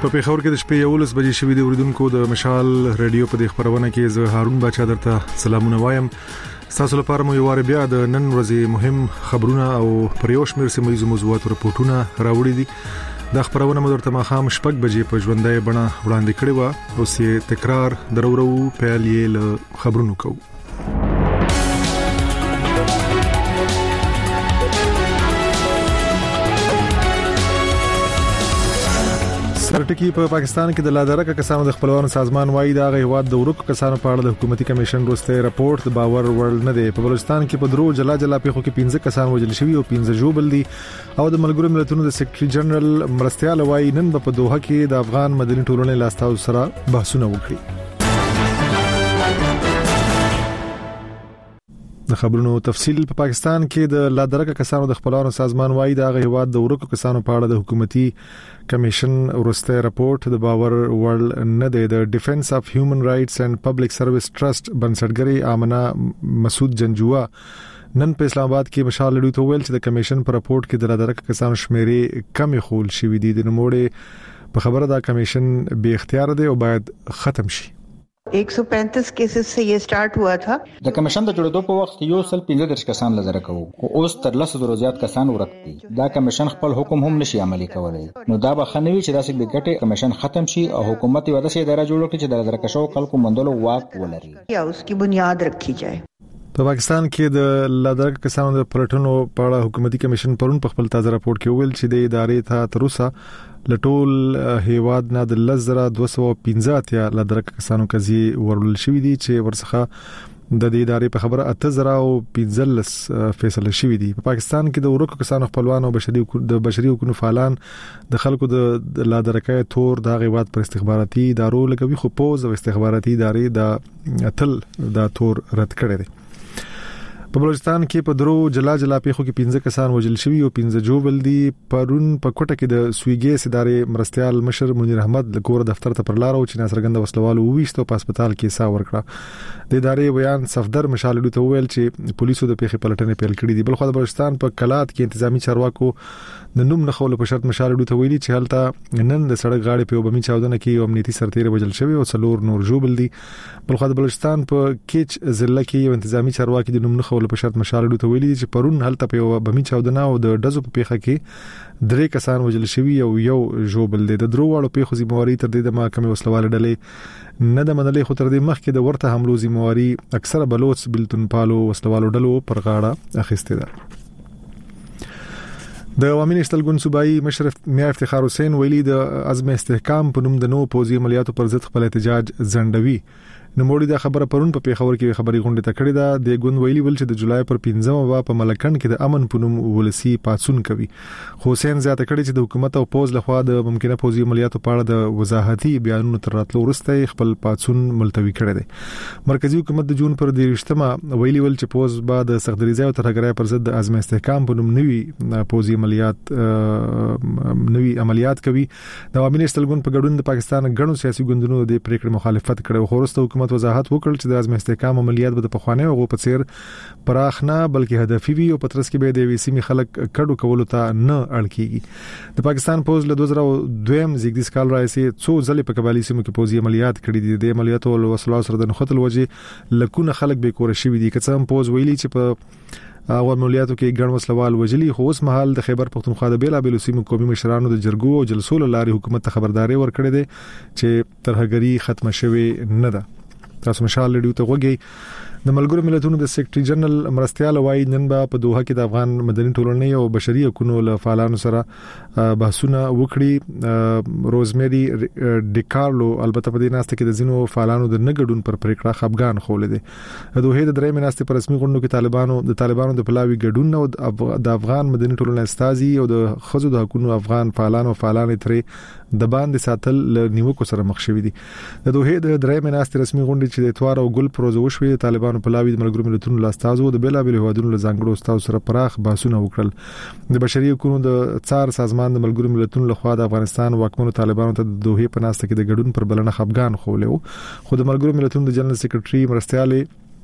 په پیښور کې د شپې 11 بجې شوې د اوریدونکو د مشال رادیو په خبرونه کې زه هارون بچا درته سلامونه وایم. تاسو لپاره مو یو وار بیا د نن ورځې مهم خبرونه او پریوش مر سیمه موضوعات راپورټونه راوړي دي. د خبرونه مو درته مخام شپږ بجې په ژوندۍ بڼه وړاندې کړي و او سي تکرار درورو پیالې له خبرونو کوو. سرټکی په پاکستان کې د لادرکه کسانو د خپلوانو سازمان وایي دا غیواد د ورکو کسانو په اړه د حکومتي کمیشن وروسته راپورټ د باور وړ نه دی. په بلوچستان کې په درو جلا پیښو کې 15 کسان وژل شوي او 15 ژوبل دي او د ملګرو ملتونو د سیکریټري جنرال مرستيال وایي نن په دوحه کې د افغان مدني ټولنې لاستاو سره بحثونه وکړي. د خبرونو تفصیل په پاکستان کې د لادرکه کسانو د خپلوانو سازمان وایي دا غیواد د ورکو کسانو په اړه د حکومتي کمیشن ورسته راپورټ د باور وړ نه دی. د ډیفنس اف هیومن رائټس اینڈ پبلک سرویس ټرست بنسټګری آمنه مسعود جنجوا نن په اسلام آباد کې مشال لړۍ ته ویل چې د کمیشن پر راپورټ کې د لادرکه کسانو شمیرې کم خول شوې دي. د نوموړي په خبره دا کمیشن به اختیار دی او باید ختم شي. 135 کیسز سے یہ سٹارٹ ہوا تھا. د کمیشن د جوړېدو په وخت یو سل 15 کسان لزر کوو او اوس تر 100 زیات کسان ورکتي. دا کمیشن خپل حکم هم نشي عملي کولای. نو دا به خنوي چې داسې د ګټه کمیشن ختم شي او حکومت یو داسې اداره جوړ کړي چې د لزر کشو خلکو مندلو واک ولري یا اس کی بنیاد رکھی جائے. په پاکستان کې د لادرکه کسانو د پلټنو په اړه حکومتي کمیشن پرون په خپل تازه راپورټ کې ویل چې د ادارې ته تر اوسه لټول هیواد نه د 10215 یا لادرکه کسانو کزي ورول شوې دي چې ورڅخه د دې ادارې په خبره 8015 فیصله شوې دي. په پاکستان کې د ورکو کسانو خپلوان او بشري حقوقو فعالان د خلکو د لادرکه تور د غیواد پر استخباراتي ادارو لګوي خو پوز او استخباراتي ادارې د تل د تور رد کړي دي. په بلوچستان کې په درو جلا پیښو کې 15 کسان وژل شوي او 15 ژوبل دي. پرون په کوټه کې د سویګي ادارې مرستيال مشر منیر احمد د کور دفتر ته پر لار او چې ناصرګند وسلوالو وښتو په هسپتال کې سا ورکړه. د ادارې بیان صفدر مشال ته ویل چې پولیسو د پیښې پلټنې پیل کړې دي. بل خو د بلوچستان په کلات کې انتظامی چارواکو د نوم نه خول په شرط مشال ته ویلي چې هلته نن د سړک غاړې په وبمي چاودنه کې امنیتي سرتیر وژل شوی او څلور نور ژوبل دي. بل خو د بلوچستان په کیچ ضلع کې یو انتظامی چارواکي د نوم نه خول په شرط مشال ته ویلي چې پرون هلته په وبمي چاودنه او د دزو په پیښه کې 3 کسان وژل شوی او یو ژوبل دي. د درو واړو پیښو ذمہواری تر دې د محکمې وسلواله ډلې نه د منلې خو تر دې مخکې د ورته حملو ذمہواری اکثره بلوچ بلتون پالو وسلوالو ډلو پر غاړه اخیسته ده. د عوامي نشتل ګوند صوبایي مشرف میا افتخار حسین ویلي د عزم استحکام په نوم د نو پوزي عملیاتو پر ضد خپل احتجاج ځنډوي. نوموړي دا خبره پرون په پیښور کې خبري غونډه تکړه ده. د ګوند ویلي ول چې د جولای پر 15 په ملکن کې د امن په نوم ولسی پاتسون کوي. حسین زیاته کړي چې د حکومت او پوز لخوا د ممکنه پوزي عملیاتو په اړه د وضاحتي بیانونو تر راتلو وروسته خپل پاتسون ملتوي کړي دي. مرکزی حکومت د جون پر 23 ویلي ول چې پوز بعد سختدریزه او ترګرای پر ضد د عزم استحکام په نوم نوي پوزي عملیات کوي. د عوامي نشتل ګوند په ګډون د پاکستان غړو سیاسي ګوندونو د پریکړې مخالفت کړي. خورسته حکومت وضاحت وکړ چې د عزم استحکام عملیات به په خوانه او په څیر پراخ نه بلکې هدفي وي او پترس کې به د وی سیمه خلک کډو کولو ته نه اړ کیږي. د پاکستان پوز له 2002 زیږدیز کال راځي څو ځلې په قبالي سیمو کې پوزي عملیات کړي دي. د عملیاتو له وسلو سره د نخښتل وجه لکونه خلک به کور شي دي. که څه هم پوز ویلي چې په او عملیاتو کې ګڼ وسلوال وجلي خو اوس مهال د خیبر پختونخوا د بیلابیلو سیمو قومي مشرانو د جرګو او جلسو لاري حکومت ته خبرداري ورکړې ده چې ترهګری ختم شوي نه ده. تاسو مشال لډیو ته وګورئ. د ملګرو ملتونو د سیکریټري جنرال مرستيال وایي نن په دوحه کې د افغان مدني ټولنې او بشري حقوقو له فعالانو سره بحثونه وکړي. روزمری ډیکارلو البته په دې ناسته کې د زینو فعالانو د نګډون پر پریکړه خپګان خولې دي. د دوحه د درې مناسته په رسمي غونډو کې طالبانو د پلاوی ګډون او د افغان مدني ټولنې استازي او د خزو د حقوقو افغان فعالانو ترې د باندې ساتل له نیوکو سره مخ شوي دي. د دوحه د درې مناسته رسمي غونډې چې د اتوار او ګل پروژه وشوي طالبانو پلاوی د ملګرو ملتونو لاستازو د بیلابل هوادونو له ځانګړو استازو سره پراخ بحثونه وکړل. د بشري حقوقو د څار سازمان د ملګرو ملتونو لخوا د افغانستان واکمنو طالبانو ته د دوحه په ناسته کې د ګډون پر بلنه خپګان خولې. خو د ملګرو ملتونو د جنرال سیکریټري مرستيال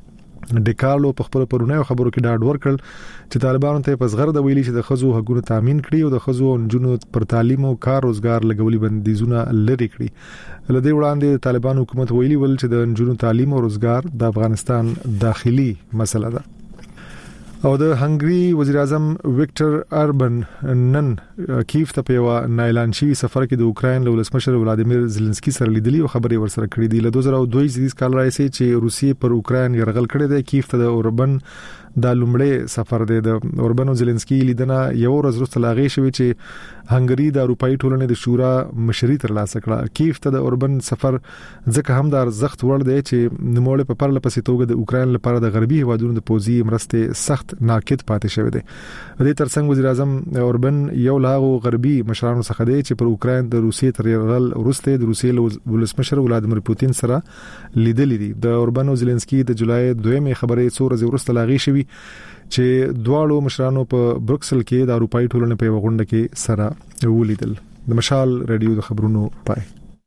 ډیکارلو په خبرو پرونه خبرو کې ډاډ ورکړ چې طالبانو ته په صغر د ویلي چې د خزو حقوقو تامین کړي او د خزو او جنونو پر تعلیم او کار روزګار لګولي بندیزونه لري کړي. لدې وړاندې طالبان حکومت ویلي ول چې د جنونو تعلیم او روزګار د افغانستان داخلي مسله ده. او د هنګری وزیر اعظم وکټر اربن نن کیف ته په اعلان شوی سفر کې د اوکرين له ولسمشر ولادیمیر زيلنسکي سره لیدلي او خبري ورسره کړې دي. له 2022 کال راځي چې روسیې پر اوکرين يرغل کړی دی. کیف ته د اوربن د لومړی سفر دی. د اوربن او زيلنسکي لیدنه یو ورځ وروسته لاغې شوی چې هنګری د اروپאי ټولنې د شورا مشري تر لاسه کړه. کیف ته د اوربن سفر ځکه هم د ارزښت وړ دی چې نوموړی په پرله پسې توګه د اوکرين لپاره د غربي هوادونو د پوزي مرستې سخت ناکد پاتې شوی دی. د دې ترڅنګ وزیر اعظم اوربن یو لاغو غربي مشرانو څخه دی چې پر اوکرين د روسیې تر یرغل وروسته د روسیې ولسمشر ولادیمیر پوتین سره لیدلې دي. د اوربن او زيلنسکي د جولای 2 خبرې څو ورځې وروسته لاغې شوی چې دواړو مشرانو په بروکسل کې د اروپאי ټولنې په غونډه کې سره ولیدل. د مشال رادیو د خبرونو پای.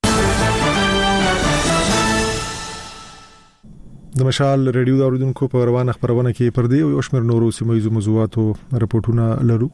د مشال رادیو د اوریدونکو په روانه خبرونه کې پر دې او شمیر نورو سیمه موضوعاتو رپورټونه لرو.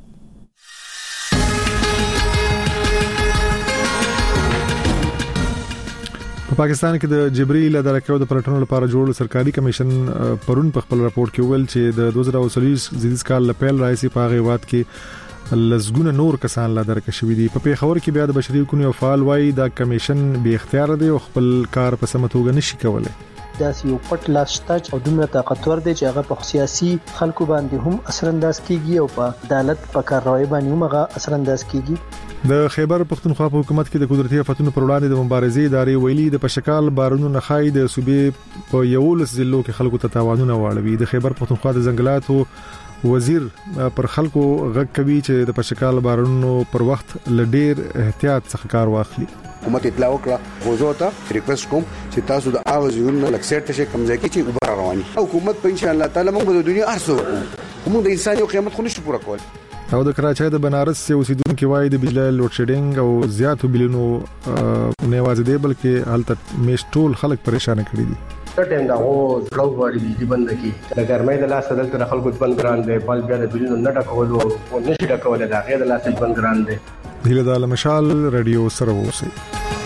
په پاکستان کې د جبري لدرکو د پلټنو لپاره جوړ سرکاري کمیشن پرون په خپل راپور کې ویل چې د 2023 کال لپاره راځي په غیوات کې لزګونه نور کسان لدرک شوې دي. په پیښور کې بیا د بشري حقوقو او فعال وای دا کمیشن به اختیار دی او خپل کار په سمه توګه نشي کولای. دا یو پټ لاشتاج او دومره طاقتور دی چې هغه په سیاسي خلکو باندې هم اثر انداز کیږي او په عدالت په کارروي باندې هم هغه اثر انداز کیږي. د خیبر پختونخوا په حکومت کې د قدرتي آفتونو پر وړاندې د مبارزې ادارې ویلي د پشکال بارونو نخای د صوبې په یولس ضلعو کې خلکو ته تاوانونه واړوي. د خیبر پختونخوا د ځنګلاتو وزیر پر خلکو غږ کوي چې د پشکال بارونو پر وخت لډیر احتیاط څخه کار واخلي. حکومت اطلاع وکړه غوځو ته ریکوست کوم چې تاسو د اوازونو لکسر ته کمزای کی چې وبر رواني حکومت په ان شاء الله تعالی موږ د دنیا ارسو کوم د انساني قیامت خو نشو پوره کول. او د کراچۍ د بنارس یو اوسیدونکو وایي د بجلی لوډ شیډینګ او زیاتو بلونو نه یوازې دی بلکې حالت میش ټول خلک پریشان کړي دي. ټیم دا او څلو وړي دي بند کی د ګرمۍ د لاس بدل تر خلکو بند ګران دي بل بیا د بلونو نه ډکول او نشي ډکول دا غیر د لاس بند ګران دي. هله د مشال رادیو سره وسی.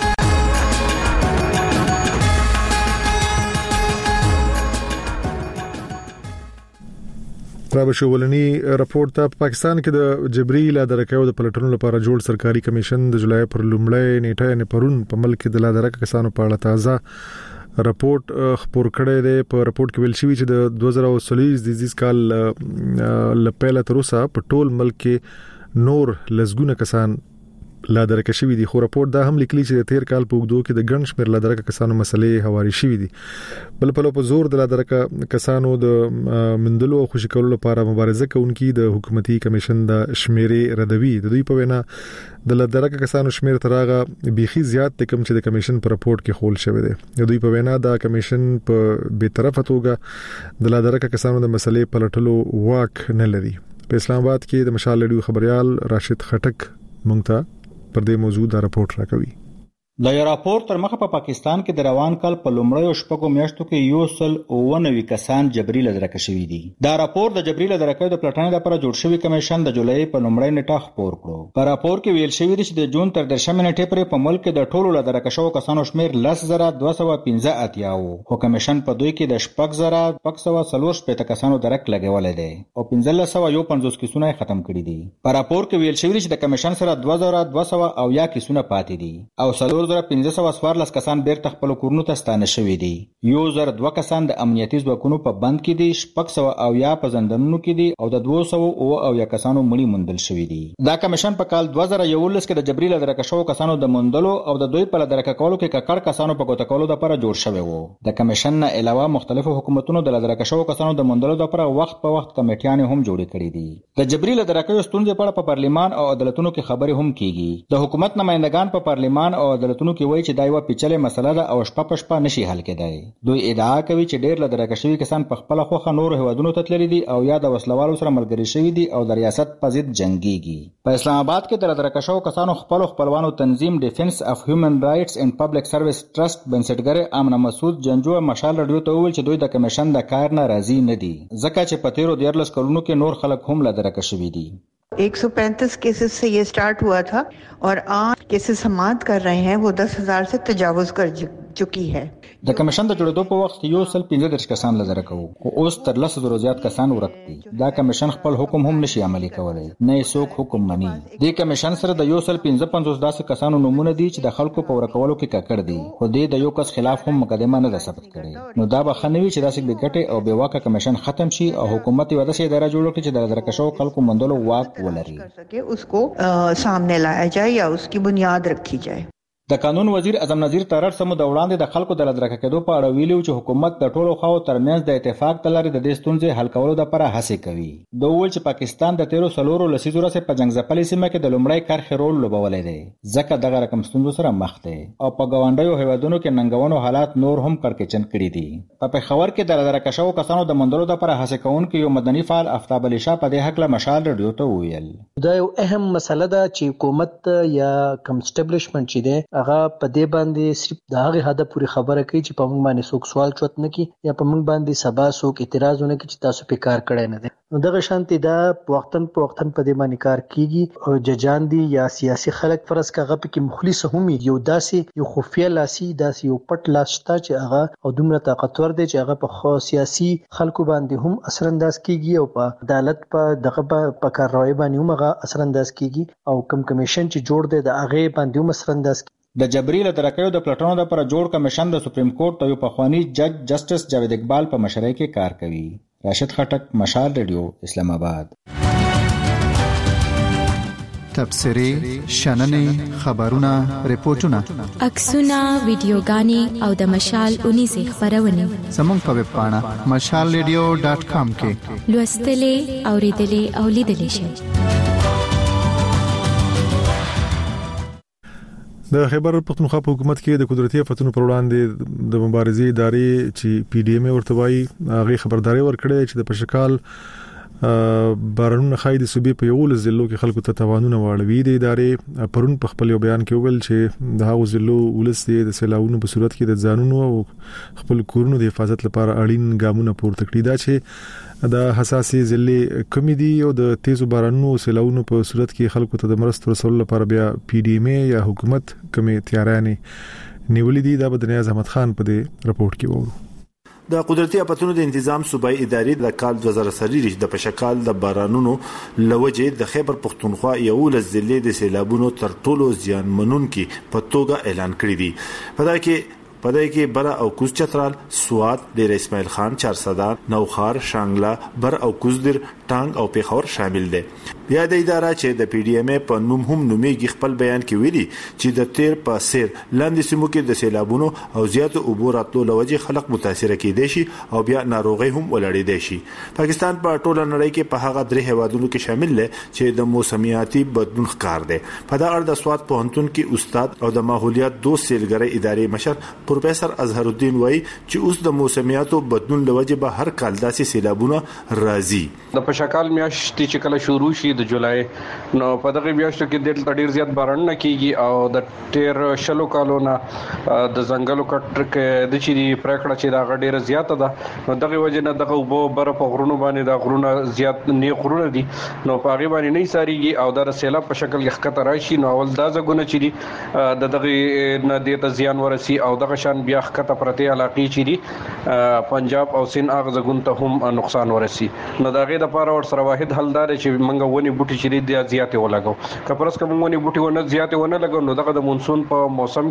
رابشولنی راپورټ ته پاکستان کې د جبري لدرکو د پلټنو لپاره جوړ سرکاري کمیشن د جولای پر لومړۍ نیټه نه پرون په ملک کې د لدرک کسانو په اړه تازه راپورټ خبر کړی دی. په راپورټ کې ویل شوی چې د 2023 کال لپاره تر اوسه په ټول ملک کې نور لزګونه کسان لادرکه شوی دي. خو راپورټ دا هم لیکلی چې د تیر کال په وګړو کې د ګڼ شمېر لادرکه کسانو مسلې هواري شوی دي. بل په زور د لادرکه کسانو د مندلو او خوشی کولو لپاره مبارزه کوونکي د حکومتي کمیشن د شمیرې ردوي. د دوی په وینا د لادرکه کسانو شمیر ترغه بيخي زیات د کم چې د کمیشن پر راپورټ کې خول شوی دی. د دوی په وینا دا کمیشن په به طرفه توګه د لادرکه کسانو د مسلې پلټلو واک نه لري. په اسلام آباد کې د مشال لډیو خبريال راشد خټک مونږ ته پر دې موضوع دا راپورټ راکوي. د یو راپور تر مخه په پاکستان کې د روان کال په لومړیو شپږو میاشتو کې 190 کسان جبري لدرکه شوي دي. دا راپور د جبري لدرکې د پلټنې لپاره جوړ شوی کمیشن د جولای په لومړۍ نیټه خبر کړو. په راپور کې ویل شوی دی چې د جون تر 10 نیټې پورې په ملک کې د ټولو لدرکه شوو کسانو شمیر 10215 وو. خو کمیشن په دوی کې د 16440 کسانو درک لګولې دي او 1551 کیسونه ختم کړي دي. په راپور کې ویل شوی دی چې د کمیشن سره 2200 کیسونه پاتې دي او 1514 کسان بیرته خپل کورونو ته ستانه شوي دي. 1002 کسان د امنیتي ځواکونو په بند کې دي، 600 په زندانونو کې دي او د 200 کسانو مړي موندل شوي دي. دا کمیشن په کال 2011 کې د جبري لدرکه شوو کسانو د موندلو او د دوی په لدرکه کولو کې ککړ کسانو په ګوته کولو لپاره جوړ شوی وو. د کمیشن نه علاوه مختلفو حکومتونو د لدرکه شوو کسانو د موندلو لپاره وخت په وخت کمیټیانې هم جوړې کړې دي. د جبري لدرکه ستونزې په اړه په پارلیمان او عدالتونو کې خبرې هم کیږي. د حکومت نمائندگان په پارلیمان او عدالتونو مسؤلیتونو کې وایي چې دا یو پیچلې مسله ده او شپه په شپه نشي حل کېدای. دوی ادعا کوي چې ډېر له درکه شوي کسان په خپل خوخه نور هیوادونو ته تللي دي او یا د وسلوالو سره ملګري شوي دي او د ریاست په ضد جنګيږي. په اسلام آباد کې د درکه شوو کسانو خپلوانو تنظیم ډیفنس اف هیومن رائټس اینڈ پبلک سرویس ټرست بنسټګر آمنه مسعود جنجو مشال رادیو ته وویل چې دوی د کمیشن د کار نه راضي نه دي ځکه چې په تیرو 14 کلونو کې نور خلک هم له درکه شوي دي. 135 केसेस से ये स्टार्ट हुआ था और आज केसेस समाप्त कर रहे हैं वो 10,000 से तजावुज कर चुकी है. د کمیشن د جوړېدو په وخت یو سل 15 کسان لزر کوو خو اوس تر 100 زیات کسان ورکتي. دا کمیشن خپل حکم هم نشي عملي کولای نه څوک حکم مني. د کمیشن سره د یو سل 55 داسې کسانو نمونه دي چې د خلکو په ورکولو کې ککړ دي خو د یو کس خلاف هم مقدمه نه ده ثبت کړي. نو دا به خنوي چې داسې د ګټه او بیواکه کمیشن ختم شي او حکومت یو داسې اداره جوړ کړي چې د درکشو خلکو مندلو واک ولري उसको सामने लाया जाए या उसकी बुनियाद रखी जाए. د قانون وزیر اعظم نظیر ترړ سمو د وړاندې د خلکو د لدرکه کېدو په اړه ویلو چې حکومت د ټولو خواو ترمنځ د اتفاق تلاري د دې ستونزې حل کولو لپاره هڅې کوي. د ویل چې پاکستان د 13 لسیزو راځي په جنگ ځپلې سیمه کې د لومړی کرخې رول لوبولای دی ځکه دغه رقم ستونزو سره مخ دی او په ګاونډیو هیوادونو کې ننګونو حالات نور هم کړکېچن کړي دي. په پېښور کې د لدرکه شوو کسانو د مندلو لپاره هڅې کوونکي یو مدني فعال آفتاب علي شاه په دې حق له مشال رادیو ته ویل دا یو اهم مسله ده چې حکومت یا کوم اسټابلیشمنت چې دی هغه په دې باندې صرف د هغه هدف پوری خبره کوي چې په موږ باندې څوک سوال چوت نه کوي یا په موږ باندې سبا څوک اعتراض ونه کوي چې تاسو په کار کړی نه دي. نو دغه شانتي دا وختن په دې باندې کار کیږي او ججان دي یا سیاسي خلک فرض کغه په کې مخلص هم یو داسې یو خفیه لاسي داسې یو پټ لاستا چې هغه او دومره طاقتور دي چې هغه په سیاسي خلکو باندې هم اثر انداز کیږي او په عدالت په دغه په کارروي باندې هم هغه اثر انداز کیږي او کوم کمیشن چې جوړ دی د هغه باندې هم اثر انداز کیږي. د جبري له درکېو د پلټنو لپاره جوړ کمیشن د سپریم کورټ ته یو پخوانی جج جسټس جاوید اقبال په مشرۍ کې کار کوي. راشد خټک، مشال رادیو، اسلام آباد. تبصرې، شننې، خبرونه، ریپورتونه، عکسونه، ویډیوګانې او د مشال 19 خبرونه زموږ په ویب پاڼه mashalradio.com کې لوستلې، اوریدلې او لیدلې شئ. د خیبر پختونخوا په حکومت کې د قدرتي آفتونو پر وړاندې د مبارزې ادارې چې پی ډی ایم ورته وایي هغه خبرداري ورکړې چې د پشکال بارانونه خای د صوبې په یو ځلو کې خلکو ته توانونه واړوي. د ادارې پرون په خپل یو بیان کې ویل چې د هغو ځلو ولستي د سیلاوونو په صورت کې د ځانونو او خپل کورونو د حفاظت لپاره اړین ګامونه پورته کړي. دا چې د حساسي ځلې کمی دي او د تیزو بارانونو سیلاوونو په صورت کې خلکو ته د مرستو رسول لپاره بیا پی ډی ایم یا حکومت کمی تیارانه نیولې دي. دا به د نیاز احمد خان په دې رپورت کې وورو. د قدرتي آفتونو د تنظیم صوبایي ادارې د کال 2023 د پشکال د بارانونو لوجه د خیبر پختونخوا یو لزلې د سیلابونو تر ټولو زیان منونکي په توګه اعلان کړی دي. پدای کې بر او کوز چترال، سوات، ډیر اسماعیل خان، چارسدان، نوخار، شانګلا، بر او کوزدر، ټانګ او پیښور شامل دي. بیا د اداره چې د پی ډی ایم په نوم هم نومېږي خپل بیان کې ویلي چې د تیر په سیر لاندې سیمو کې د سیلابونو او زیاتو اوبو راتلو لوجه خلک متاثر کېدي شي او بیا ناروغي هم ولړېدي شي. پاکستان په ټوله نړۍ کې په هغه درې هیوادونو کې شامل دی چې د موسمیاتي بدلون ښکار دی. په دا اړه د سوات پوهنتون کې استاد او د ماحولیات دوست سیلګرۍ ادارې مشر پروفیسور اظهر الدین وایي چې اوس د موسمیاتو بدلون لوجه به هر کال داسې سیلابونه راځي. د پشکال میاشت چې کله شروع شي د جولای نو په دغه میاشتو کې ډېر زیات باران نه کیږي او د ټیر شلو کالونه د ځنګلو کټ کې د چيري پرکړه چې دا ډېر زیات ده نو دغه وجه نه دغه وبو بر په غرونو باندې د غرونه زیات نه غرونه دي نو په هغه باندې نه ساريږي او د سیلاب په شکل کې خطر راشي نو اول دا ځګونه چيري د دغه نه د زیان ورسي او دغه شان بیا خطر پرته علاقې چيري پنجاب او سین اغه ځګون ته هم نقصان ورسي نو دغه د لپاره ور سره واحد حل دار چې منګه ونی بوټي چې د زیاتې ولګو کپرس کوم ونی بوټي ونه زیاتې ونه لګو نو دغه د مونسون په موسم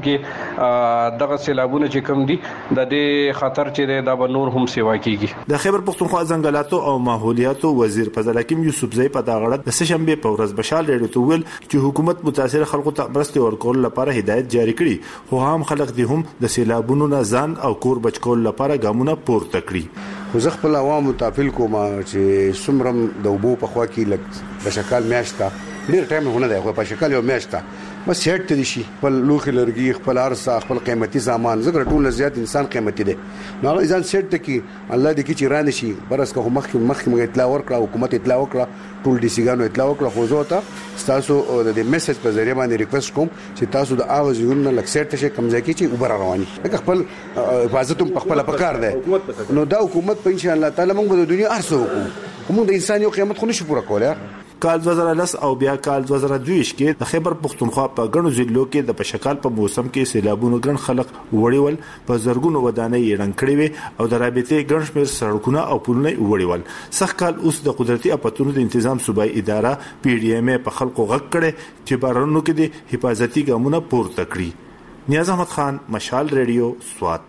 کې دغه سیلابونه چې کم دي د دې خطر چې د نور هم سیوا کیږي. د خیبر پختونخوا ځنګلاتو او ماحولیاتو وزیر فضل حکیم یوسف زئی په دغه د سشنبه په ورځ بشال ریډیو ته ویل چې حکومت متاثر خلکو ته مرستې ورکول لپاره هدایت جاری کړي خو هم خلک دي هم د سیلابونو نه ځان او کور بچکول لپاره ګامونه پورته کړي. زه خپل عوامو تافل کوم چې سمرم د وبو په خوا کې لک د شکال میاشتا ډیر ټایم هونه دی خو په شکال یو میاشتا بس هټ دي شي خپل لوخي لرګي خپل ارزه خپل قیمتي سامان زګر ټول زیات انسان قیمتي دي نو هغه ځان سیټ کی الله دې کی چې رانه شي برس که مخکې موږ اطلاع ورکړه حکومت اطلاع وکړه ټول ډي سي ګانو اطلاع وکړه خو زه ته تاسو د میسج په ذریعہ باندې ریکوست کوم چې تاسو د اواز یو نه لکسیټ شي کم ځای کې چې اوبر رواني لکه خپل حفاظت په خپل پکار ده نو دا حکومت په ان شاء الله تعالی موږ د دنیا ارسو کوم د انسان یو قیمت خو نشي پوره کولای کال 2010 او بیا کال 2022 کې د خیبر پختونخوا په غنو ضلعو کې د پشکال په موسم کې سیلابونو ګڼ خلک وړیول په زرګونو ودانۍ رنګ کړي وي او د رابطې ګڼ شمېر سړکونه او پلونه وړیول سخت کال اوس د قدرتي اپاتونو د تنظیم صوبایي اداره پی ډی ایم په خلکو غږ کړي چې بارانو کې د حفاظتي ګامونه پورته کړي نیاز احمد خان مشال ریډیو سوات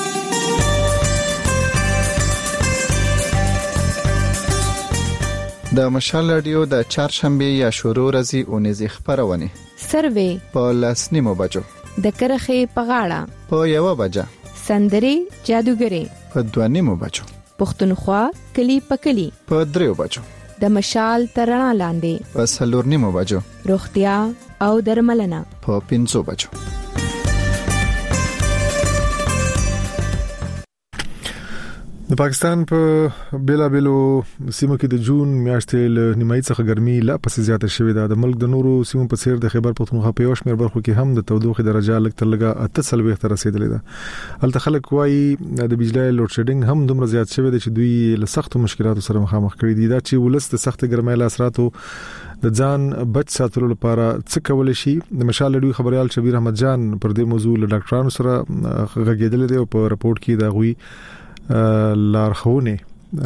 د مشال رادیو د چهارشنبه یا شروع ورځې اونیزې خبرونه سروې په لسنیمو بجو د کرخې په غاړه په یو بجه سندري جادوګري په دوانیمو بجو پښتونخوا کلی په کلی په دریو بجو د مشال ترڼا لاندې په سلورنیمو بجو روغتیا او درملنه په 5 بجو د پاکستان په بیلابلو سیمو کې د جون میاشتې له نیمایي څخه ګرمي لا پسې زیاته شوې ده د ملک د نورو سیمو په څیر د خیبر پختونخوا په یو شمېر برخو کې هم د تودوخې درجه لږ تر لږه 48 ته رسیدلې ده هلته خلک وايي د بجلی لوډ شیډینګ هم دومره زیات شوی دی چې دوی له سختو مشکلاتو سره مخامخ کړي دي دا چې ولست د سخت ګرمۍ له اثراتو د ځان بچ ساتلو لپاره څه کول شي د مشال لوی خبريال شبیر احمد جان پر دې موضوع له ډاکټرانو سره غږیدل دي او په راپورټ کې دا غوي لارښوونې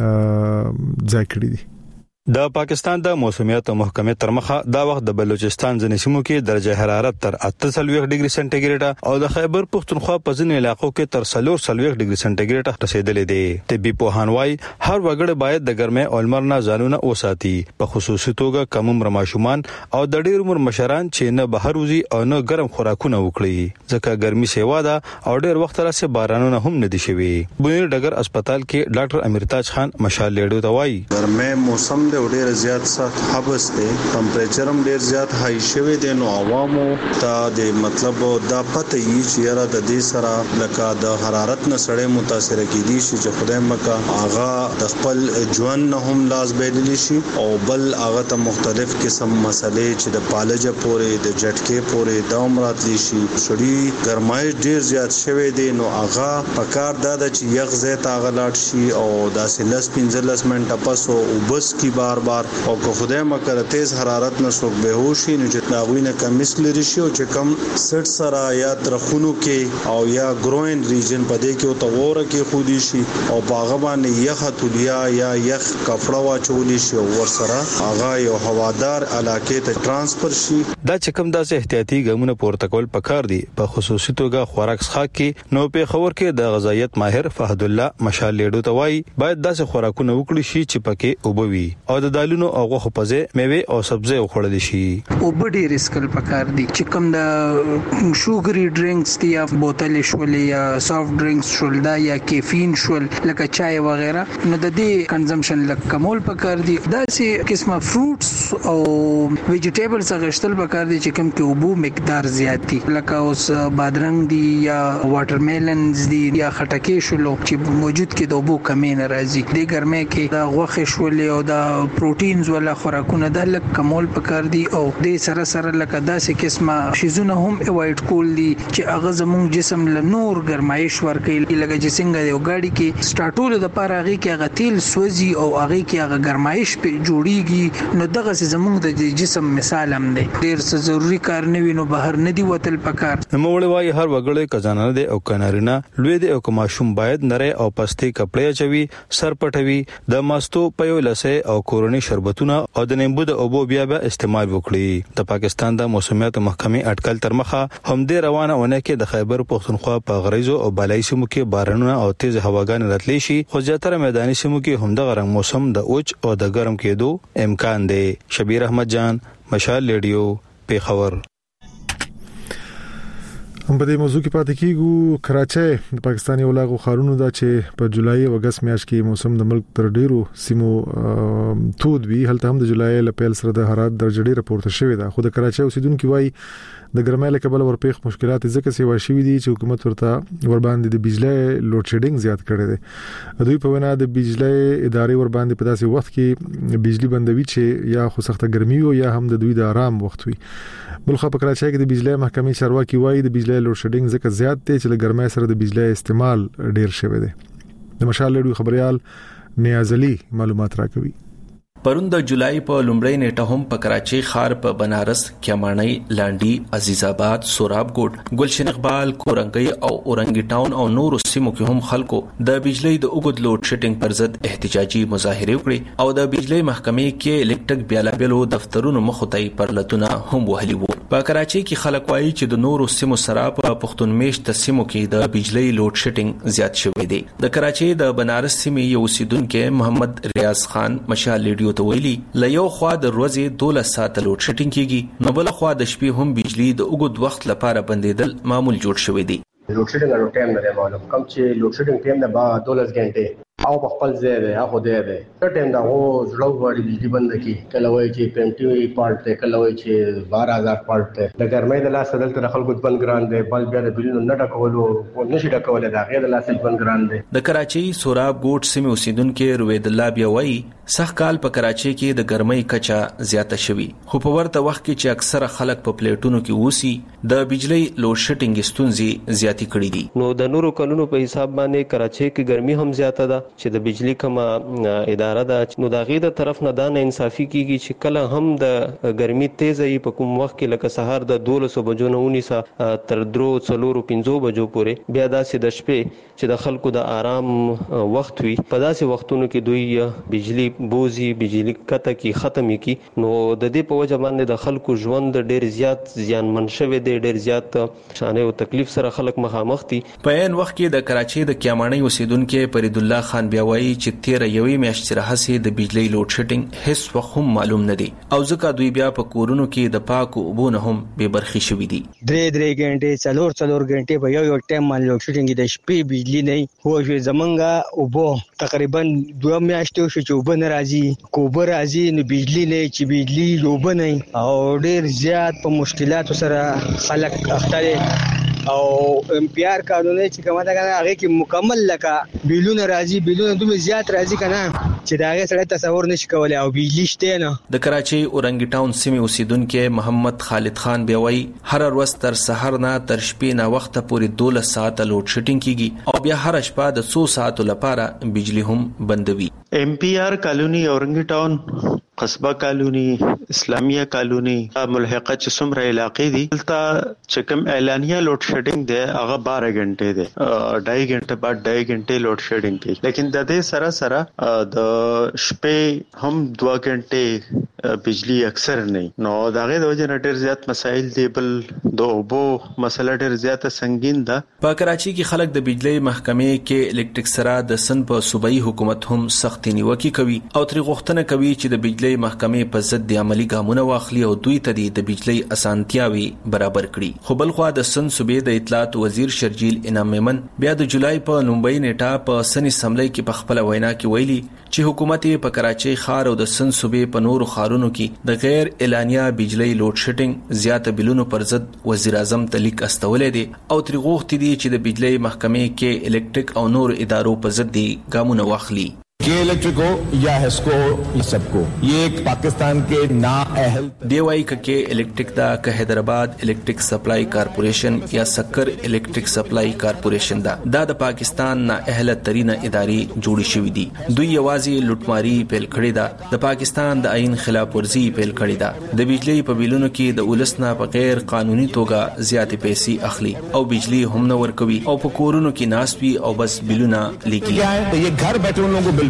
ځای کړې دي د پاکستان د موسمیات محکمې تر مخه دا وخت د بلوچستان ځینې سیمو کې درجه حرارت تر 48 ډیګري سنټیګریډ او د خیبر پختونخوا په ځینې علاقو کې تر 40 ډیګري سنټیګریډ رسیدلې دي طبي پوهان وايي هر وګړی باید د ګرمۍ او لمر نه ځانونه وساتي په خصوصي توګه کم عمر ماشومان او د ډېر عمر مشران چې نه بهر وزي او نه ګرم خوراکونه وکړي ځکه ګرمي سیوا ده او ډېر وخت راځي بارانونه هم نه دي شوي بونیر ډګر هسپتال کې ډاکټر امیرتاج خان مشال لیډو ته وايي ګرمۍ موسم ډېر زیات سخت حبس دی ټمپریچر هم ډېر زیات هاي شوی دی نو عوامو ته د مطلب دا پته یي چې یاره د دې سره لکه د حرارت نه سړی متاثر کیدي شي چې خدای مکه آغا د خپل ژوند نه هم لاس بیللی شي او بل هغه ته مختلف قسم مسلې چې د پالجه پورې د جټکې پورې د عمراتلی شي سړی ګرمای ډېر زیات شوی دی نو هغه پکار دا چې یغ زیت هغه لاټ شي او داسې لس 15 منټه پس او بس کی بار او که خدای مکر تیز حرارت نه څوک بهوشي نو چې داوینه کمیس لري شي او چې کم سټ سره یا ترخونو کې او یا ګروین ریجن پدې کې او توره کې خودي شي او باغ باندې یخ تولیا یا یخ کپڑا واچولې شي او ور سره هغه یو هوادار علاقې ته ترانسفر شي دا چې کوم داسې احتیاطي ګامونه پورته کول پکار دي په خصوصي توګه خوراک څخه کې نو په خبر کې د غذایت ماهر فهد الله مشال لیډو ته وایي باید داسې خوراکونه وکړي شي چې پکې اوبوي او د دالونو او غوښه پزې میوه او سبزی وخوړل شي او بډې ریسکل پکار دي چې کوم د شوګري ډرینکس دي یا بوتل شول یا سافټ ډرینکس شول دا یا کیفین شول لکه چای وغیرہ نو د دې کنزمپشن لکه کمول پکار دي دا چې قسمه فروټس او ویجیټیبلز غشتل پکار دي چې کوم کې اوبو مقدار زیات دي لکه اوس بادرنګ دي یا واټرمیلنز دي یا خټکې شول چې موجود کې د اوبو کمې ناراضي د ګرمۍ کې د غوښه شول او د پروتینز ولا خوراکونه د لک کمول پکار دي او د سره سره لکه داسې قسمه شیزونه هم اوایډ کول دي چې هغه زموږ جسم له نور ګرمایش ورکوي لکه چې څنګه یو گاډي کې سٹارټول د پاره هغه کې هغه تیل سوځي او هغه کې هغه ګرمایش په جوړیږي نو دغه زموږ د جسم مثال هم دی ډیر څه ضروری کار نه وینو بهر نه دی وتل پکار موږ وايي هر وګړی کزانه دی او کنارینه لوی دی او کوماشوم باید نری او پستې کپڑے چوي سر پټوي د ماستو په لسه او کورونی شربتونه او د نیمبو د اوبو بیا استعمال وکړي د پاکستان د موسمیات محکمې اټکل تر مخه هم د روانه ونه کې د خیبر پختونخوا په غریزو او بالای سیمو کې بارانونه او تیز هواګان راتلی شي خو زیاتره میداني سیمو کې هم د غرم موسم د اوچ او د ګرم کېدو امکان دی شبیر احمد جان مشال لیډیو پیښور هم په دې موضوع کې پاتې کیږو. کراچۍ د پاکستاني ولاغو خارونو دا چې په جولای او اگست میاشت کې موسم د ملک تر ډیرو سیمو تود وی هلته هم د جولای له پیل سره د حرارت درجه ډیره پورته شوې ده. خو د کراچۍ اوسیدونکو وايي د ګرمۍ له کبله ورپېخ مشکلات ځکه سیوا شوې دي چې حکومت ورته ورباندې د بجلی لوډ شیډینګ زیات کړی دی. دوی په وینا د بجلی ادارې ورباندې په داسې وخت کې بجلی بندوي چې یا خو سخته ګرمي وي یا هم د دوی د آرام وخت وي. بلخو په کراچۍ کې د بجلی محکمې چارواکي وايي د بجلی لوډ شیډینګ ځکه زیات دی چې له ګرمۍ سره د بجلی استعمال ډیر شوی دی. د مشال ریډیو خبريال نیاز علي معلومات راکوي. پرون د جولای په لومړۍ نیټه هم په کراچۍ ښار په بنارس، کیاماڼۍ، لانډي، عزیز آباد، سوراب ګوټ، گلشن اقبال، کورنګي او اورنګي ټاون او نورو سیمو کې هم خلکو د بجلی د اوږد لوډ شیډینګ پر ضد احتجاجي مظاهره وکړي او د بجلی محکمې کې الکتریک بیلابلو دفترونو مخوتای پرلتونه هم وهلي وو. په کراچۍ کې خلک وایي چې د نورو سیمو سره په پښتون میشت سیمو کې د بجلی لوډ شیډینګ زیات شوی دی. د کراچۍ د بنارس سیمې یو اوسیدونکو محمد ریاض خان مشال ریډیو ته ویلي له یو خوا د ورځې 12 ساعته لوډ شیډینګ کیږي، نو بل خوا د شپې هم بجلی د اوږد وخت لپاره بندیدل معمول جوړ شوی دی. لوډ شیډینګ نو ټایم نه معلوم کم چې لوډ شیډینګ ټایم نه با 12 غنټه او په خپل ځای دی هغه دی دی ټایم دا هو زړه وړي بجلی بند کی کله وای چې 20 پارت ته کله وای چې 12000 پارت ته د ګرمۍ د لاس بدل تر خلکو بند ګران دی بل بیا د بلونو نه ډکولو او نشي ډکول دا غیر د لاس بند ګران دی. د کراچۍ سوراب ګوټ سیمه اوسیدونکو روید الله بیا وایي سخت کال په کراچۍ کې د ګرمۍ کچا زیاته شوی، خو په ورته وخت کې چې اکثره خلک په پلیټونو کې ووسی د بجلی لوډ شیډینګ ستونزې زیاتې کړې دي. نو د نورو کلونو په حساب باندې کراچۍ کې ګرمي هم زیاته ده چې د بجلی کومه اداره ده نو د غي د طرف نه دا نه انصافي کیږي چې کله هم د ګرمي تیزه په کوم وخت کې لکه سحر د 1200 بجو نه 19 تر 3:45 بجو پورې بیا داسې د شپې چې د خلکو د آرام وخت وي په داسې وختونو کې دوی بجلی بوزي بجلی کته کې ختمي کی نو د دې په وجه باندې د خلکو ژوند ډیر زیات زیانمن شوی دی، ډیر زیات شانه او تکلیف سره خلک مخامخ دي. په ان وخت کې د کراچۍ د کیاماڼۍ اوسیدونکو فرید الله خان بیا وایي چې 13 میاشتې راهسي د بجلی لوډ شیډینګ هیڅ وخت هم معلوم نه دی او ځکه دوی بیا په کورونو کې د پاکو اوبو نه هم بے برخي شوي دي. 3 غنټې 4 غنټې په یو ټایم باندې لوډ شیډینګ د شپې بجلی نه هو چې زمونږه اوبو تقریبا 2 میاشتې شو چې اوبه نه راځي کوبه راځي نو بجلی نه چې بجلی اوبه نه او ډیر زیات په مشکلاتو سره خلک اخته او امپیار قانوني چې کومه دا هغه کې مکمل لکه بیلونه راځي بیلونه دومره زیات راځي کنه چې دا هغه سره تصور نشي کولای او بجلی شته نه. د کراچۍ اورنګي ټاون سیمه اوسیدونکو محمد خالد خان بیا وایي هر ورځ تر سحر نه تر شپې نه وخت پورې 12 ساعته لوډ شیډینګ کیږي او بیا هر شپه د 100 ساعتو لپاره بجلی هم بندوي. ایم پی آر کالونی اورنګي ټاون قصبه کالونی اسلامیه کالونی ملحقه چې څومره علاقې دي دلته چې کوم اعلانیه لوډ شیډینګ دی هغه 12 غنټې دی 2.5 غنټه بعد 2.5 غنټې لوډ شیډینګ کوي لیکن د دې سره سره د شپې هم 2 غنټې بجلی اکثر نه نو دغه د وجه نه ډیر زیات مسایل دی بل د اوبو مسله ډیر زیاته سنگین ده. په کراچۍ کې خلک د بجلی محکمې کې الکتریک سره د سن په صوبایي حکومت هم سخت نیوکه کوي او تر غوښتنه کوي چې د بجلی محکمې په ضد د عملی ګامونه واخلي او دوی ته د بجلی اسانتیاوي برابر کړي. خو بل خو د سن صوبې د اطلاعات وزیر شرجیل انعام میمن بیا د جولای په لومړۍ نیټه په سن اسمبلی کې په خپل وینا کې ویلي چې حکومت په کراچۍ ښار او د سن صوبې په نورو ښارونو کې د غیر اعلانیه بجلی لوډ شیډینګ زیات بلونو پر ضد وزیر اعظم ته لیک استولې دي او تر غوښتي دي چې د بجلی محکمې کې الکتریک او نور ادارو په ضد ګامونه واخلي. के इलेक्ट्रिक हो या हेस्को ये सबको ये एक पाकिस्तान के नाअहल دیوائی کې الکتریک دا که حیدرآباد الکتریک سپلای کارپوریشن یا سکر الکتریک سپلای کارپوریشن دا د پاکستان نااهله ترینه ادارې جوړې شوې دي. دوی یوازې لوټماری پیل کړې ده، د پاکستان د آئین خلاف ورزي پیل کړې ده، د بجلی په بیلونو کې د ولسنا په غیر قانوني توګه زیاتې پیسې اخلي او بجلی هم نه ورکوي او په کورونو کې ناسوي او بس بیلونه لیکي. ये घर बैठे उन लोगों को बिल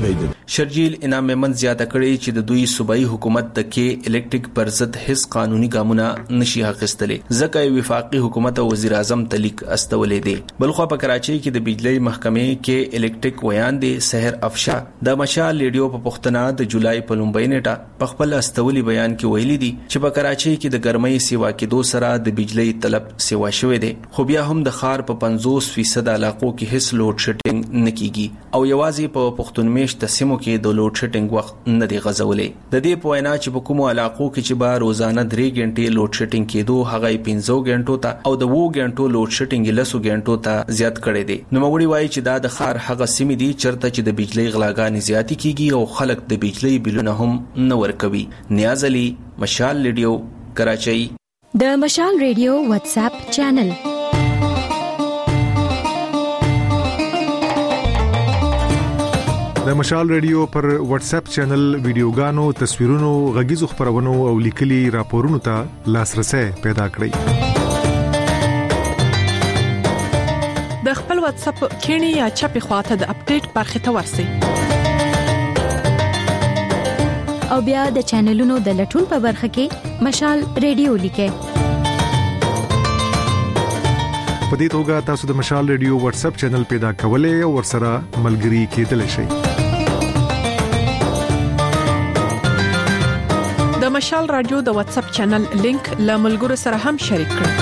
شوی. شرجیل انعام ممن زیاته کړي چې د دوی صوبایي حکومت د کې الکتریک پر ضد هیڅ قانوني ګامونه نشي اخیستلې ځکه وفاقي حکومت او وزیر اعظم تلیک استولې دي. بلخو په کراچۍ کې د بجلی محکمې کې الکتریک ویان دي سحر افشا د مشال ریډیو په پښتنه د جولای په لومبۍ نیټه په خپل استولي بیان کې ویلي دي چې په کراچۍ کې د ګرمۍ سیوا کېدو سره د بجلی طلب سیوا شوې ده خو بیا هم د ښار په 50% علاقو کې هیڅ لوډ شیډینګ نه کیږي او یوازې په پښتون میشت سیمو کې د لوډ شیډینګ وخت نه دی غځولې. د دې په وینا چې په کومو علاقو کې چې به روزانه 3 غنټې لوډ شیډینګ کېدو هغه 15 غنټو ته او د 2 غنټو لوډ شیډینګ 10 غنټو ته زیات کړي دي. نو مګوړي وایي چې دا د ښار هغه سیمې دي چرته چې د بجلی غلاګانې زیاتې کیږي او خلک د بجلی بلونه هم نه ورکوي. نیاز علي، مشال ریډیو، کراچۍ. د مشال ریډیو واتس اپ چینل د مشال ریډیو پر واتس اپ چینل ویډیوګانو، تصویرونو، غږیزو خبرونو او لیکلي راپورونو ته لاسرسي پیدا کړئ. د خپل واتس اپ کینی یا چپی خواته د اپډیټ برخه ته ورسئ او بیا د چینلونو د لټون په برخه کې مشال ریډیو لیکئ. په دې توګه تاسو د مشال ریډیو واتس اپ چینل پیدا کولای او ورسره ملګري کېدلی شئ. د مشال رادیو د واتس اپ چینل لینک له ملګرو سره هم شریک کړئ.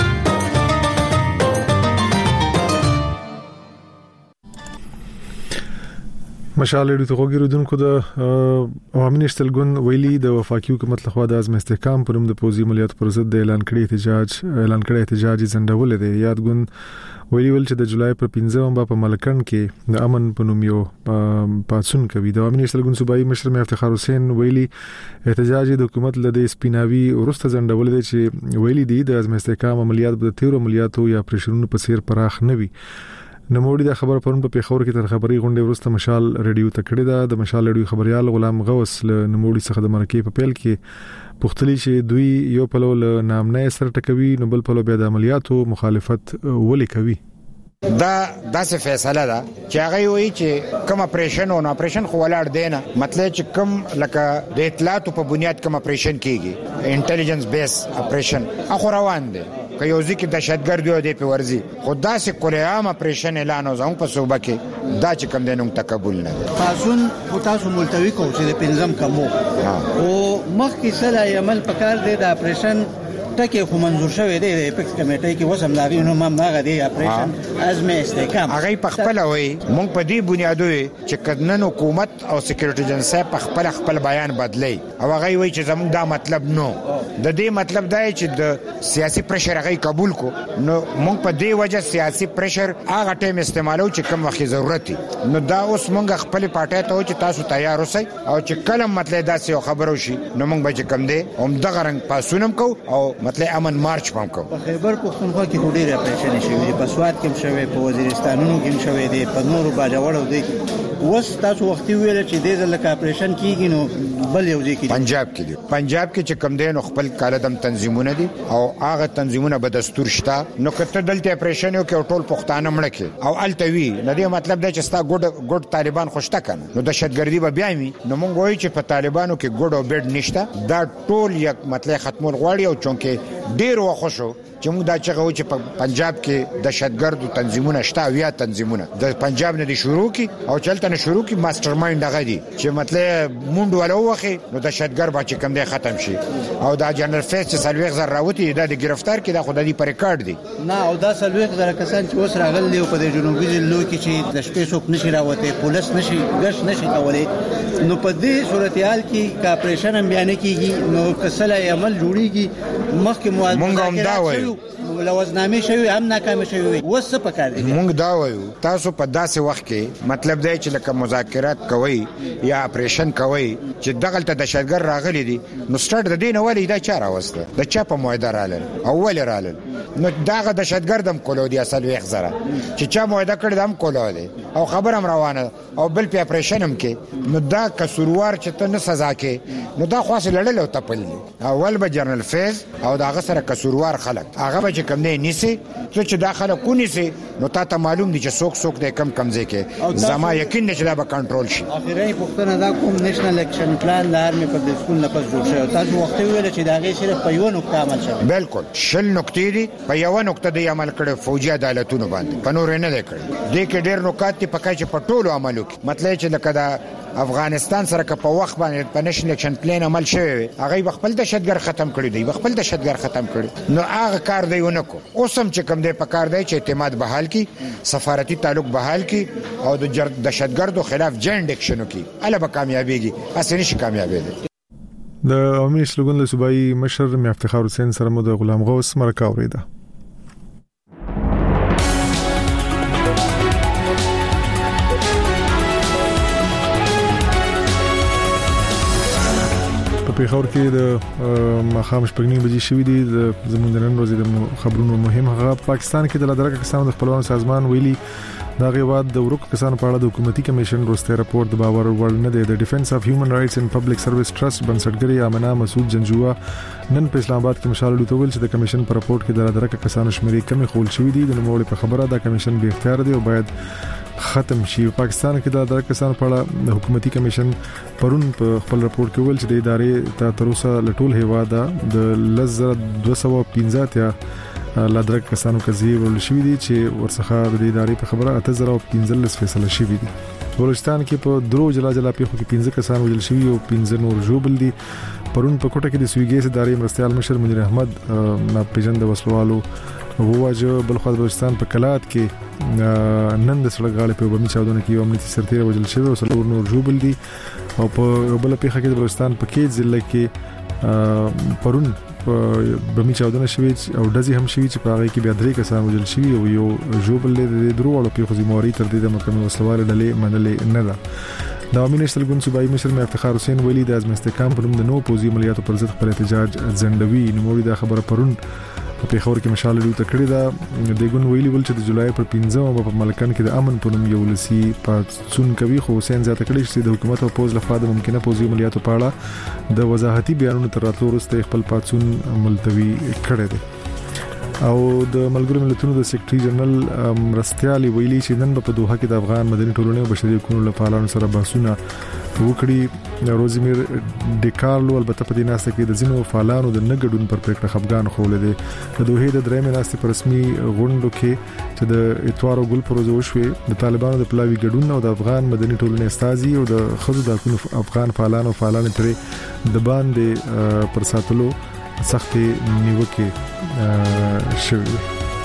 مشال ریډیو ته وګورئ د عوامي نشتلګون ویلي د وفاقي حکومت لخوا د عزم استحکام پر د پوزي عملیاتو پر ضد اعلان کړی احتجاج زندول دی. یادګون ویلي ول چې د جولای پر 15 په ملکن کې د امن په نوم یو پاتون کوي. د عوامي نشتلګون صوبایي مشر افتخار حسین ویلي احتجاج د حکومت لدې سپیناوي ورسته زندول دی چې ویلي دی د عزم استحکام عملیات د تیرو عملیاتو یا پرشرونو په سیر پراخ نه وي. نموړي د خبر پرون په پیښور کې تر خبري غونډې ورسته مشال ریډیو ته کړی دا. د مشال ریډیو خبريال غلام غوث له نموړي څخه د مرکې په پیل کې پوښتنه چې دوی یو په لول نامنه سره ټکوي نو بل په لول بیا د عملیاتو مخالفت ولې کوي. دا داسې فیصله ده چې هغه وایي چې کوم اپریشن او اپریشن خو ولاړ دی نه، مطلب چې کوم لکه د اطلاعاتو په بنیاد کوم اپریشن کیږي انټيليجنس بیس اپریشن اخو روان دی که یو ځکه دهشتګرد دی په ورزي خدا سي کله عام اپریشن اعلان او زموږ په صوبه کې دا چې کوم دینو تقبل نه تاسو او تاسو ملتوي کوم چې د پنځم کمو او مخکې سره عمل پکار دی د اپریشن ټکي خو منظور شوی دی د اپیکس کمیټې کې وسم لاغي نو ما هغه دی اپریشن عزم استحکام هغه په خپل وای مونږ په دې بنیادوي چې کدنن حکومت او سکیورټي ایجنسی په خپل بیان بدلی او هغه وای چې زموږ دا مطلب نو د دې مطلب دا چې د سیاسي پریشر هغه قبول کو نو مونږ په دې وجه سیاسي پریشر هغه ټیم استعمالو چې کوم وخت ضرورت نو دا اوس مونږ خپل پټه ته چې تاسو تیار اوسئ او چې کله مطلب دا څه خبرو شي نو مونږ به کوم دی هم دغه رنګ پاسونم کو او مطلب امن مارچ پم کو. په خیبر پختونخوا کې ډېر اپریشن شوی په سواد کې شوی په وزیرستانونو کې شوی دی په نورو باجوړو دی وس تاسو وختي ویل چې د زلک اپریشن کیږي نو بل یو ځای کې پنجاب کې دی پنجاب کې چې کم دین خپل کالدم تنظیمونه دي او هغه تنظیمونه به دستور شته نو کته دلته اپریشن یو کې ټول پښتانه مړ کې او التوی نه دی مطلب دا چې ستا ګډ طالبان خوشته کنه نو دهشتګردي به بیا می نو مونږ وایو چې په طالبانو کې ګډ او بیډ نشته دا ټول یک مطلب ختمول غواړي او چونکه ډیر وخښو چې موږ دا چې غوښ په پنجاب کې دهشتګردو تنظیمونه شته یا تنظیمونه د پنجاب نه دي شروع کی او چلته نه شروع کی ماستر مایند هغه دي چې مطلب مونډ ولا وخی نو دهشتګر به چې کم دی ختم شي او دا جنرال فیس چې سلويغ زر راوتی دا د گرفتار کې دا خدای پر ریکارډ دي نه او دا سلويغ زر کسان چې اوس راغلي په جنوبي ځلو کې چې د شپې څوک نشي راوته پولیس نشي ګش نشي کولای نو په دې صورتحال کې کا اپریشن هم بیان کیږي نو کسله عمل جوړیږي مخکې مونږ هم دا وایو لوازنامه شوی هم ناکام شوی وس په کار دي مونږ دا وایو تاسو په داسې وخت کې مطلب دی چې لکه مذاکرات کوي یا اپریشن کوي چې دغه ته دهشتګر راغلي دي نو سټارټ د دین اولی دا چاره وسته د چا په موعده رالل اول رالل نو داغه دهشتګر دم کولو دی اصل ویخ زره چې چا موعده کړی دم کولو دی او خبرم روانه او بل په اپریشن هم کې نو دا قصوروار چې ته نه سزا کې نو دا خاص لړل او تپل اول به جنرال فیز او داغه سره قصوروار خلک هغه به چې کوم نه نیسي چې داخله کو نیسي نو تاسو معلوم دي چې څوک د کم ځای کې زما یقین نشي دا به کنټرول شي. اخیری پوښتنه دا کوم نېشنل اکشن پلان د آرمي پر د سکول نه پس جوړ شوی تاسو وخت ویل چې دا غي صرف په یو نقطه عمل شوی. بالکل شل نقطې دي په یو نقطه دی عمل کړي فوجي عدالتونو باندې په نور نه کړي د کې ډېر نکات په کای چې په ټولو عملو کې مطلب چې لکه دا افغانستان سره که په وخت باندې په نېشنل اکشن پلان عمل شوی هغه خپل دهشتګر ختم کړی دی خپل دهشتګر ختم کړی نو هغه کار دی ونکو اوس هم چې کوم دی په کار دی چې اعتماد بحال کی سفارتي تعلق بحال کی او د دهشتګردو خلاف جنډ اکشنو کی اله به کامیابیږي اسنه شي کامیابیږي. د عوامي شلګون له صوبایي مشر میا افتخار حسین سره مو د غلام غوث مرکه اوریده. په پیښور کې د مخام شپږنی بجې شوې دي د زموږ د نن ورځې د خبرونو مهم هغه پاکستان کې د لادرکه کسانو د خپلوانو سازمان ویلي دا غیواد د ورکو کسانو په اړه د حکومتي کمیشن وروسته راپور د باور وړ نه دی. د ډیفنس اف هیومن رائټس ان پبلک سرویس ټرست بنسټګری امنا مسعود جنجوا نن په اسلام آباد کې مشال لوتول چې د کمیشن پر راپورټ کې د لادرکه کسانو شمیرې کمی خول شوې دي. د نوموړي په خبره دا کمیشن به اختیار دی او باید ختم شي. پاکستان کې د لادرکه کسانو په اړه د حکومتي کمیشن پرون په خپل راپورټ کې ویل چې د ادارې تر اوسه لټول هیواده د 1215 لادرکه کسانو کزي ورل شوې دي چې ورڅخه د ادارې په خبره 8015 فیصله شوې دي. بلوچستان کې په درو جلا پیښو کې 15 کسان وژل شوي او 15 نور ژوبل دي. پرون په کوټه کې د سویګي ادارې مرستيال مشر منیر احمد ناپېژند وسلوالو وواجه. بل خو بلوچستان په کلات کې نن د سړک غاړې په بمی چاودنه کې یو امنیتي سرتیری وژل شوی او څلور نور ژوبل دي. او په بل پیښه کې د بلوچستان په کې ضلع کې پرون بمی چاودنه شوی او دزي هم شوی چې په هغه کې بیا درې کسان وژل شوی او یو ژوبل د درو وړو پیښو ذمہواری تر دې د محکمې وسلوال ډلې منلې نه ده. د عوامي نشل ګوند صوبایي مشر میا افتخار حسین ویلي د ازم استحکام په نوم د نو پوزي عملیاتو پر ضد خپل احتجاج ځندوي. نوموړي دا خبره پرون په پیښور کې مشال لري ته کړی دا د ګوند ویلي ول چې د جولای پر 15 په ملکان کې د امن په نوم یو لسی پاتون کوي خو حسین زیاته کړی چې د حکومت او پوز لخوا د ممکنه پوزي عملیاتو په اړه د وضاحتي بیانونو تر راتلو وروسته خپل پاتون ملتوي کړی دی. او د ملګرو ملتونو د سیکریټري جنرال مرستيالي ویلي چې نن په دوحه کې د افغان مدني ټولنې او بشري حقوقو لپاره سره بحثونه وکړي. روزمیر ډیکارلو البته په دې ناسته کې د زینو فعالانو د نګډون پر پریکړه خفګان خولې دي. د دوحه د درېمې ناسته پر رسمي غونډو کې چې د اتوار او ګل پروژه وشوي د طالبانو د پلاوی ګډون او د افغان مدني ټولنې استازي او د خزو د افغان فعالانو ترې د باندې پر ساتلو سختي نیوکه شوی.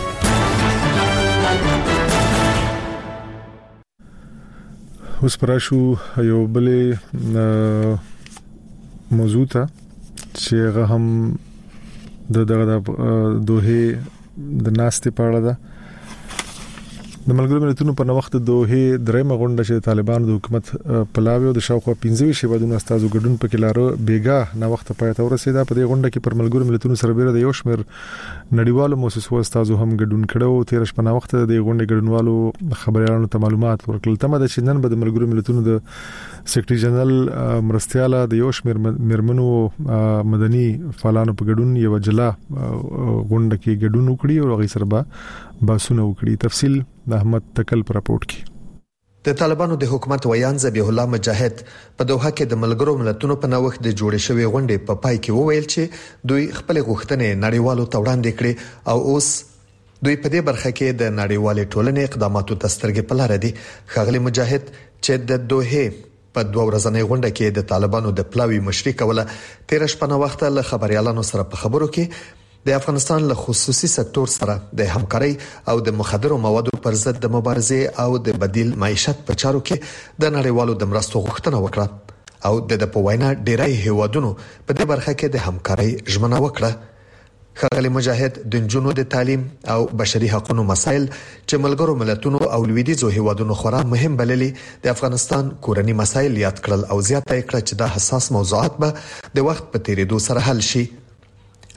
اوس پراشو یو بلې موضوع ته چې هغه هم د دوه د ناستې په اړه ده. د ملګرو ملتونو په وخت د دوه درېمه غونډه چې طالبان د حکومت پلاوی او د شاوخوا 15 شیبادونو استازو ګډون پکې لارو بیګا نه وخت پای ته ورسېده. په دې غونډه کې پر ملګرو ملتونو سره بیره د یو شمېر نړیوالو مؤسسو استازو هم ګډون کړو. 13 په وخت د غونډې ګډونوالو خبريالانو ته معلومات ورکړل. تمه د چنن به د ملګرو ملتونو د سیکریټري جنرال مرستياله د یو شمېر مرمنو مدني فعالانو په ګډون یو جلا غونډه کې ګډون وکړي او غي سره باسونه وکړي. تفصیل د احمد تکل پر راپورټ کې. د طالبانو د حکومت ویان ذبیح الله مجاهد په دوحه کې د ملګرو ملتونو په نوښت د جوړې شوی غونډې په پای کې وویل چې دوی خپل غوښتنې نړیوالو ته وړاندې کړې او اوس دوی په دې برخه کې د نړیوالې ټولنې اقداماتو ته سترګې په لار دي. خغلی مجاهد چې د دوحه په 2 ورځې غونډه کې د طالبانو د پلاوی مشري کوله 13 په وخت له خبريالانو سره په خبرو کې د افغانستان له خصوصي سکتور سره د همکاري او د مخدرو موادو پر ضد د مبارزې او د بدیل معیشت په چارو کې د نړیوالو د مرستو غوښتنه وکړه او د په وینا ډیری هیوادونو په دې برخه کې د همکاري ژمنه وکړه. خغلی مجاهد د جنونو د تعلیم او بشري حقوقو مسایل چې ملګرو ملتونو او لویدیځو هیوادونو خورا مهم بللي د افغانستان کورنی مسایل یاد کړل او زیاته کړه چې دا حساس موضوعات به د وخت په تیریدو سره حل شي.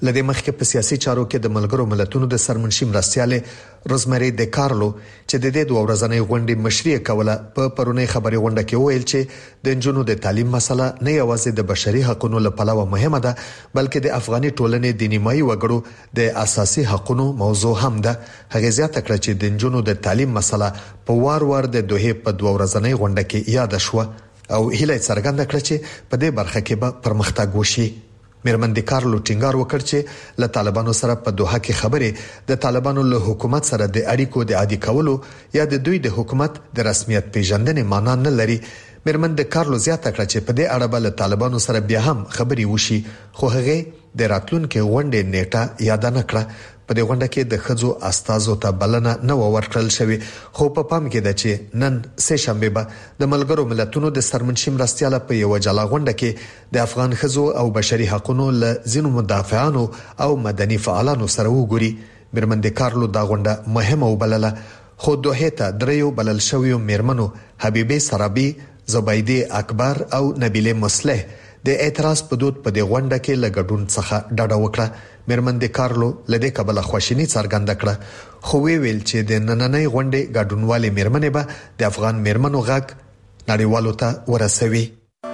لدې مخکې په سیاسي چارو کې د ملګرو ملتونو د سرمنشي مرستياله روزمری د کارلو چې د دې 2 ورځنۍ غونډې مشري کوله په پرونی خبري غونډه کې ویل چې د جنونو د تعلیم مسله نه یوازې د بشري حقوقو لپاره مهمه ده بلکې د افغاني ټولنې د نیمایي وګړو د اساسي حقوقو موضوع هم ده. هغه زیاته کړه چې د جنونو د تعلیم مسله په وار د دوه په 2 ورځنۍ غونډه کې یاد شوه او هیله څرګنده کړه چې په دې برخه کې به پرمختګ وشي. میرمن د کارلو ټینګار وکړ چې له طالبانو سره په دوحه کې خبرې د طالبانو له حکومت سره د اړیکو د عادي کولو یا د دوی د حکومت د رسمیت پیژندنې معنا نه لري. میرمن د کارلو زیاته کړه چې په دې اړه به له طالبانو سره بیا هم خبرې وشي خو هغه د راتلونکو غونډې نیټه یاد نه کړه. په دې غونډه کې د خځو استازو ته بلنه نه ورکړل شوې خو په پام کې ده چې نن سه شنبه به د ملګرو ملتونو د سرمنشي مرستياله په یو جلا غونډه کې د افغان خځو او بشري حقوقو له ځینو مدافعانو او مدني فعالانو سره وګوري. میرمن د کارلو دا غونډه مهمه وبلله خو دوه ته دریو بلل شویو میرمنو حبیبه سرابي، زبیده اکبر او نبیله مصلح د اعتراض په دود په دې غونډه کې لګډون څخه ډډه وکړه. میرمن د کارلو لدې کبل خوشینی څرګنده کړه خو ویل چې د نننۍ غونډې ګډونوالې میرمنې به د افغان میرمنو غږ نړیوالو ته ورسوي.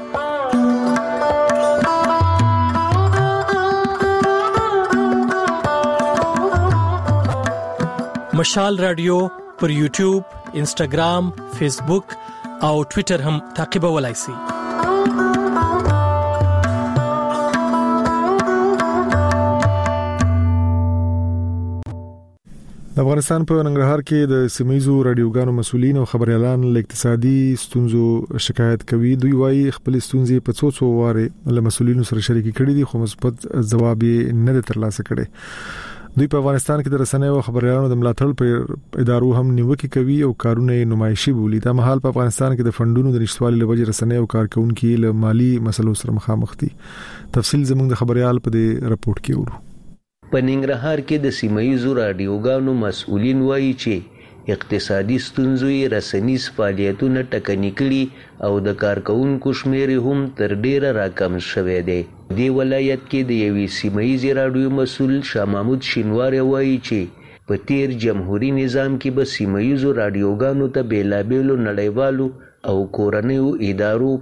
مشال رادیو پر یوټیوب، انسټاګرام، فیسبوک او ټوئیټر هم تعقیبولای شئ. افغانستان په ننګرهار کې د سیمایزو رادیوګانو مسولین او خبريالان له اقتصادي ستونزو شکایت کوي. دوی وايي خپل ستونزې په څو واره له مسولینو سره شریک کړي دي خو مثبت ځواب نه ترلاسه کړي. دوی په افغانستان کې د رسنیو او خبريالانو د ملاتړ په ادارو هم نیوکه کوي او کارونه نمایشي بولي. دا مهال په افغانستان کې د فندونو د نشټوالي لوجه رسنیو او کارکونکو له مالی مسلو سره مخامخ دي. تفصیل زموږ د خبريال په دې رپورت کې ورو. په ننګرهار کې د سیمایزو رادیوګانو مسؤلین وایي چې اقتصادي ستونزې رسنیز فعالیتونه ټکني کړي او د کارکونکو شمیر هم تر ډیره راکم شوی دی. د ولایت کې د یوې سیمایزي رادیو مسؤل شاه محمود شینواری وایي چې په تیر جمهوریت نظام کې به سیمایزو رادیوګانو ته بیلابېلو نړیوالو او کورنیو ادارو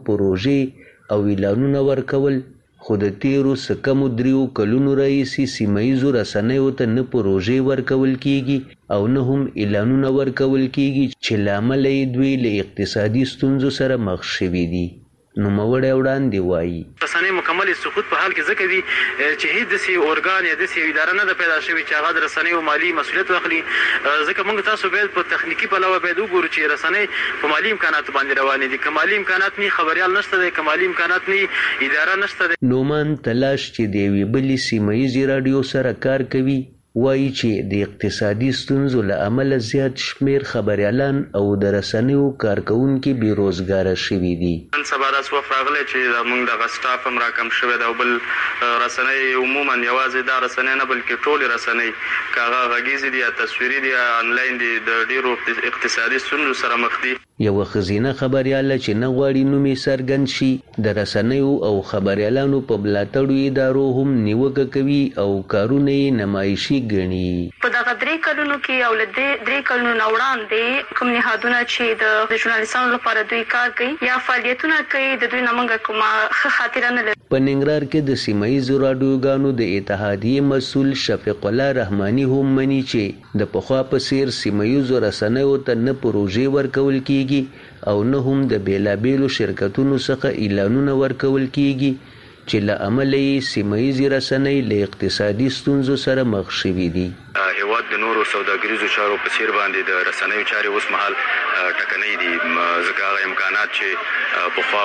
پروژې او اعلانونه ورکول خو د تیرو سکمو 3 کلونو راهیسې سیمایزو رسنیو ته نه پروژې ورکول کیږي او نه هم اعلانونه ورکول کیږي چې لامل یې دوی له اقتصادي ستونزو سره مخ شوي دي. نو موړې وړاندې وایي رسنۍ مکمل سقوط په حال کې ځکه دي چې هیڅ دسي اورګان یا دسي اداره نه پیدا شوی چې هغه د رسنیو مالی مسولیت واخلي. ځکه موږ تاسو به په تخنیکی پلوه به وګورو چې رسنۍ په مالی امکانات باندې روانې دي. کمالي امکانات نه خبريال نشته دي، کمالي امکانات نه اداره نشته دي. نومان تلاش چې دی وی بلی سیمایزي رادیو سره کار کوي وایي چې د اقتصادي ستونزو له امله زیات شمیر خبريالان او د رسنیو کارکونکو بیروزګار شوي دي. نن سبا د سوف راغله چې موږ د غسټاف هم راکم شوی دا بل رسنۍ عموما یوازې دا رسنۍ نه بلکې ټول رسنۍ کاغه غږیزي دي، تصویري دي، انلاین دي، د ډیرو اقتصادي ستونزو سره مخ دي. یو خزینه خبريال چې نه غواړي نومي سرګن شي د رسنیو او خبريالانو په بلاتړو ادارو هم نیوکه کوي او کارونه نمایشي ګڼي. په دغه 3 کلونو کې او له 3 کلونو وړاندې کوم نهادونه چې د ژورنالیستانو لپاره دوی کار کوي یا فعالیتونه کوي د دوی نمنګ کومه خاطر نه لري. په ننګرهار کې د سیمایزو رادیوګانو د اتحادیې مسؤل شفیق الله رحماني هم مني چې د پخوا په څیر سیمایزو رسنیو ته نه پروژې ورکول کیږي او نه هم د بیلابېلو شرکتونو څخه اعلانونه ورکول کیږي چې له عمله سیمایزي رسنۍ له اقتصادي ستونزو سره مخ شوي دي. هیواد د نورو سوداګریزو چارو په څیر باندې د رسنیو چارې اوس مهال ټکنۍ دي ځکه هغه امکانات چې پخوا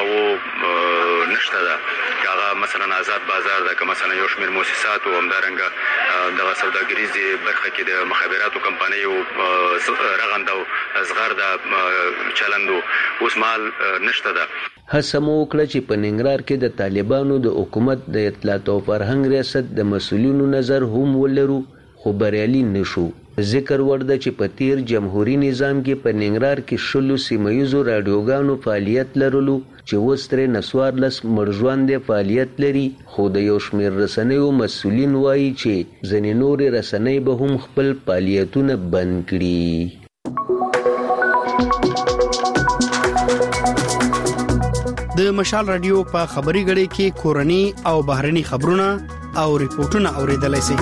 وو نشته ده. هغه مثلا آزاد بازار ده که مثلا یو شمېر مؤسسات او همدارنګه دغه سوداګریزي برخه کې د مخابراتو کمپنیو رغند او اصغر د چلندو اوس مهال نشته ده. هڅه مو وکړه چې په ننګرهار کې د طالبانو د حکومت د اطلاعات او فرهنګ ریاست د مسؤلینو نظر هم ولرو خو بریالي نشو. ذکر ورده چې په تیر جمهوریت نظام کې په ننګرهار کې 16 سیمایزو رادیوګانو فعالیت لرلو چې اوس ترې 14 مرژوندې فعالیت لري، خو د یو شمېر رسنیو مسؤلین وایي چې ځینې نورې رسنۍ به هم خپل فعالیتونه بند کړي. د مشال رادیو په خبري غړي کې کورني او بهرني خبرونه او ریپورتونه اوریدلای شئ.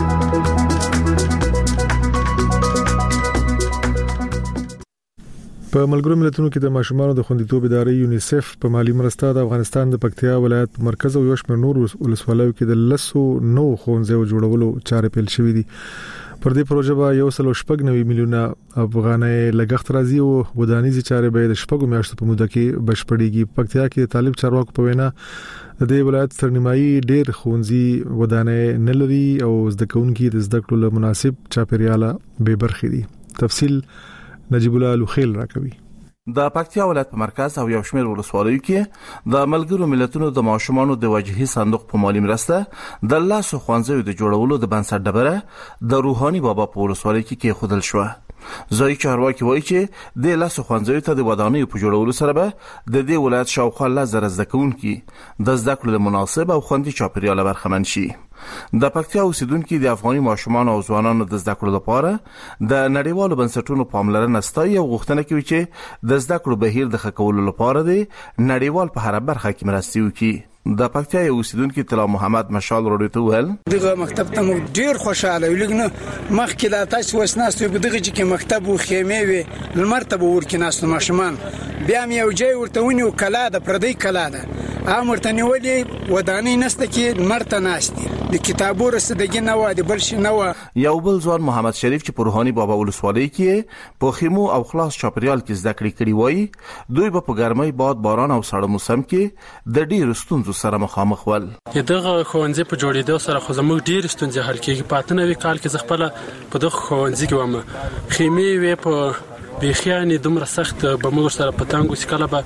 په ملګرو ملتونو کې د ماشومانو د خوندیتوب ادارې یونیسف په مالی مرسته د افغانستان د پکتیا ولایت په مرکز او یو شمېر نور ولسوالیو کې د 100 نو ښوونځیو جوړولو چارې پیل شوې دي. پر دې پروژه به 1.9 میلیونه افغانۍ لګښت راځي او ودانیزي چارې به د 6 میاشتو په موده کې بشپړېږي. پکتیا کې طالب چارواکو په وینا د دې ولایت سرنیمایي ډېر ښوونځي ودانۍ نه لري او زده کوونکي د زده کړو له مناسب چاپیریاله بې برخې دي. تفصیل نجیب الله لوخیل راکوي. د پکتیا ولایت په مرکز او یو شمېر ولسوالیو کې د ملګرو ملتونو د ماشومانو د وجهي صندوق په مالی مرسته د 100 ښوونځیو د جوړولو د بنسټ ډبره د روحاني بابا په ولسوالۍ کې کېښودل شوه. ځایي چارواکي وایي چې د 100 ښوونځیو ته د ودانیو په جوړولو سره به د دې ولایت شاوخوا 1000 زده کوونکي د زده کړو له مناسب او خوندي چاپیریاله برخمن شي. د پکتیا اوسیدونکو د افغاني ماشومانو او ځوانانو د زده کړو لپاره د نړیوالو بنسټونو پاملرنه ستایي او غوښتنه کوي چې د زده کړو بهیر د ښه کولو لپاره د نړیوال په هر برخه کې مرستې وکړي. د پکتیا اوسیدونکو طلا محمد مشال رادیو ته ویل دغه مکتب ته مو ډیر خوشاله ولګنه مخکې د تاسو وسناستو په دغه چې مکتب او خیمه وي لمرتبه ورکیناستو ماشومان بیا مې یو ځای ورته ونیو کلا د پردی کلا ده امرته نیولې ودانې نسته کې مرته ناشتي د کتابو رسیدګي نه و د بل شي نه و. یو بل ځوان محمد شریف چې په روحاني بابا ولسوالۍ کې په خیمو او خلاص چاپریال کې زده کړې کړې وای دوی په ګرمۍ باد باران او سړه موسم کې د ډېر ستونزو سره مخامخ ول. دغه ښوونځي په جوړېدو سره خو زموږ ډېر ستونزې حل کېږي. په 98 کال کې خپل په دغه ښوونځي کې ومه خیمې وې په بخیانې دومره سخت به موږ سره پتنګو سکاله به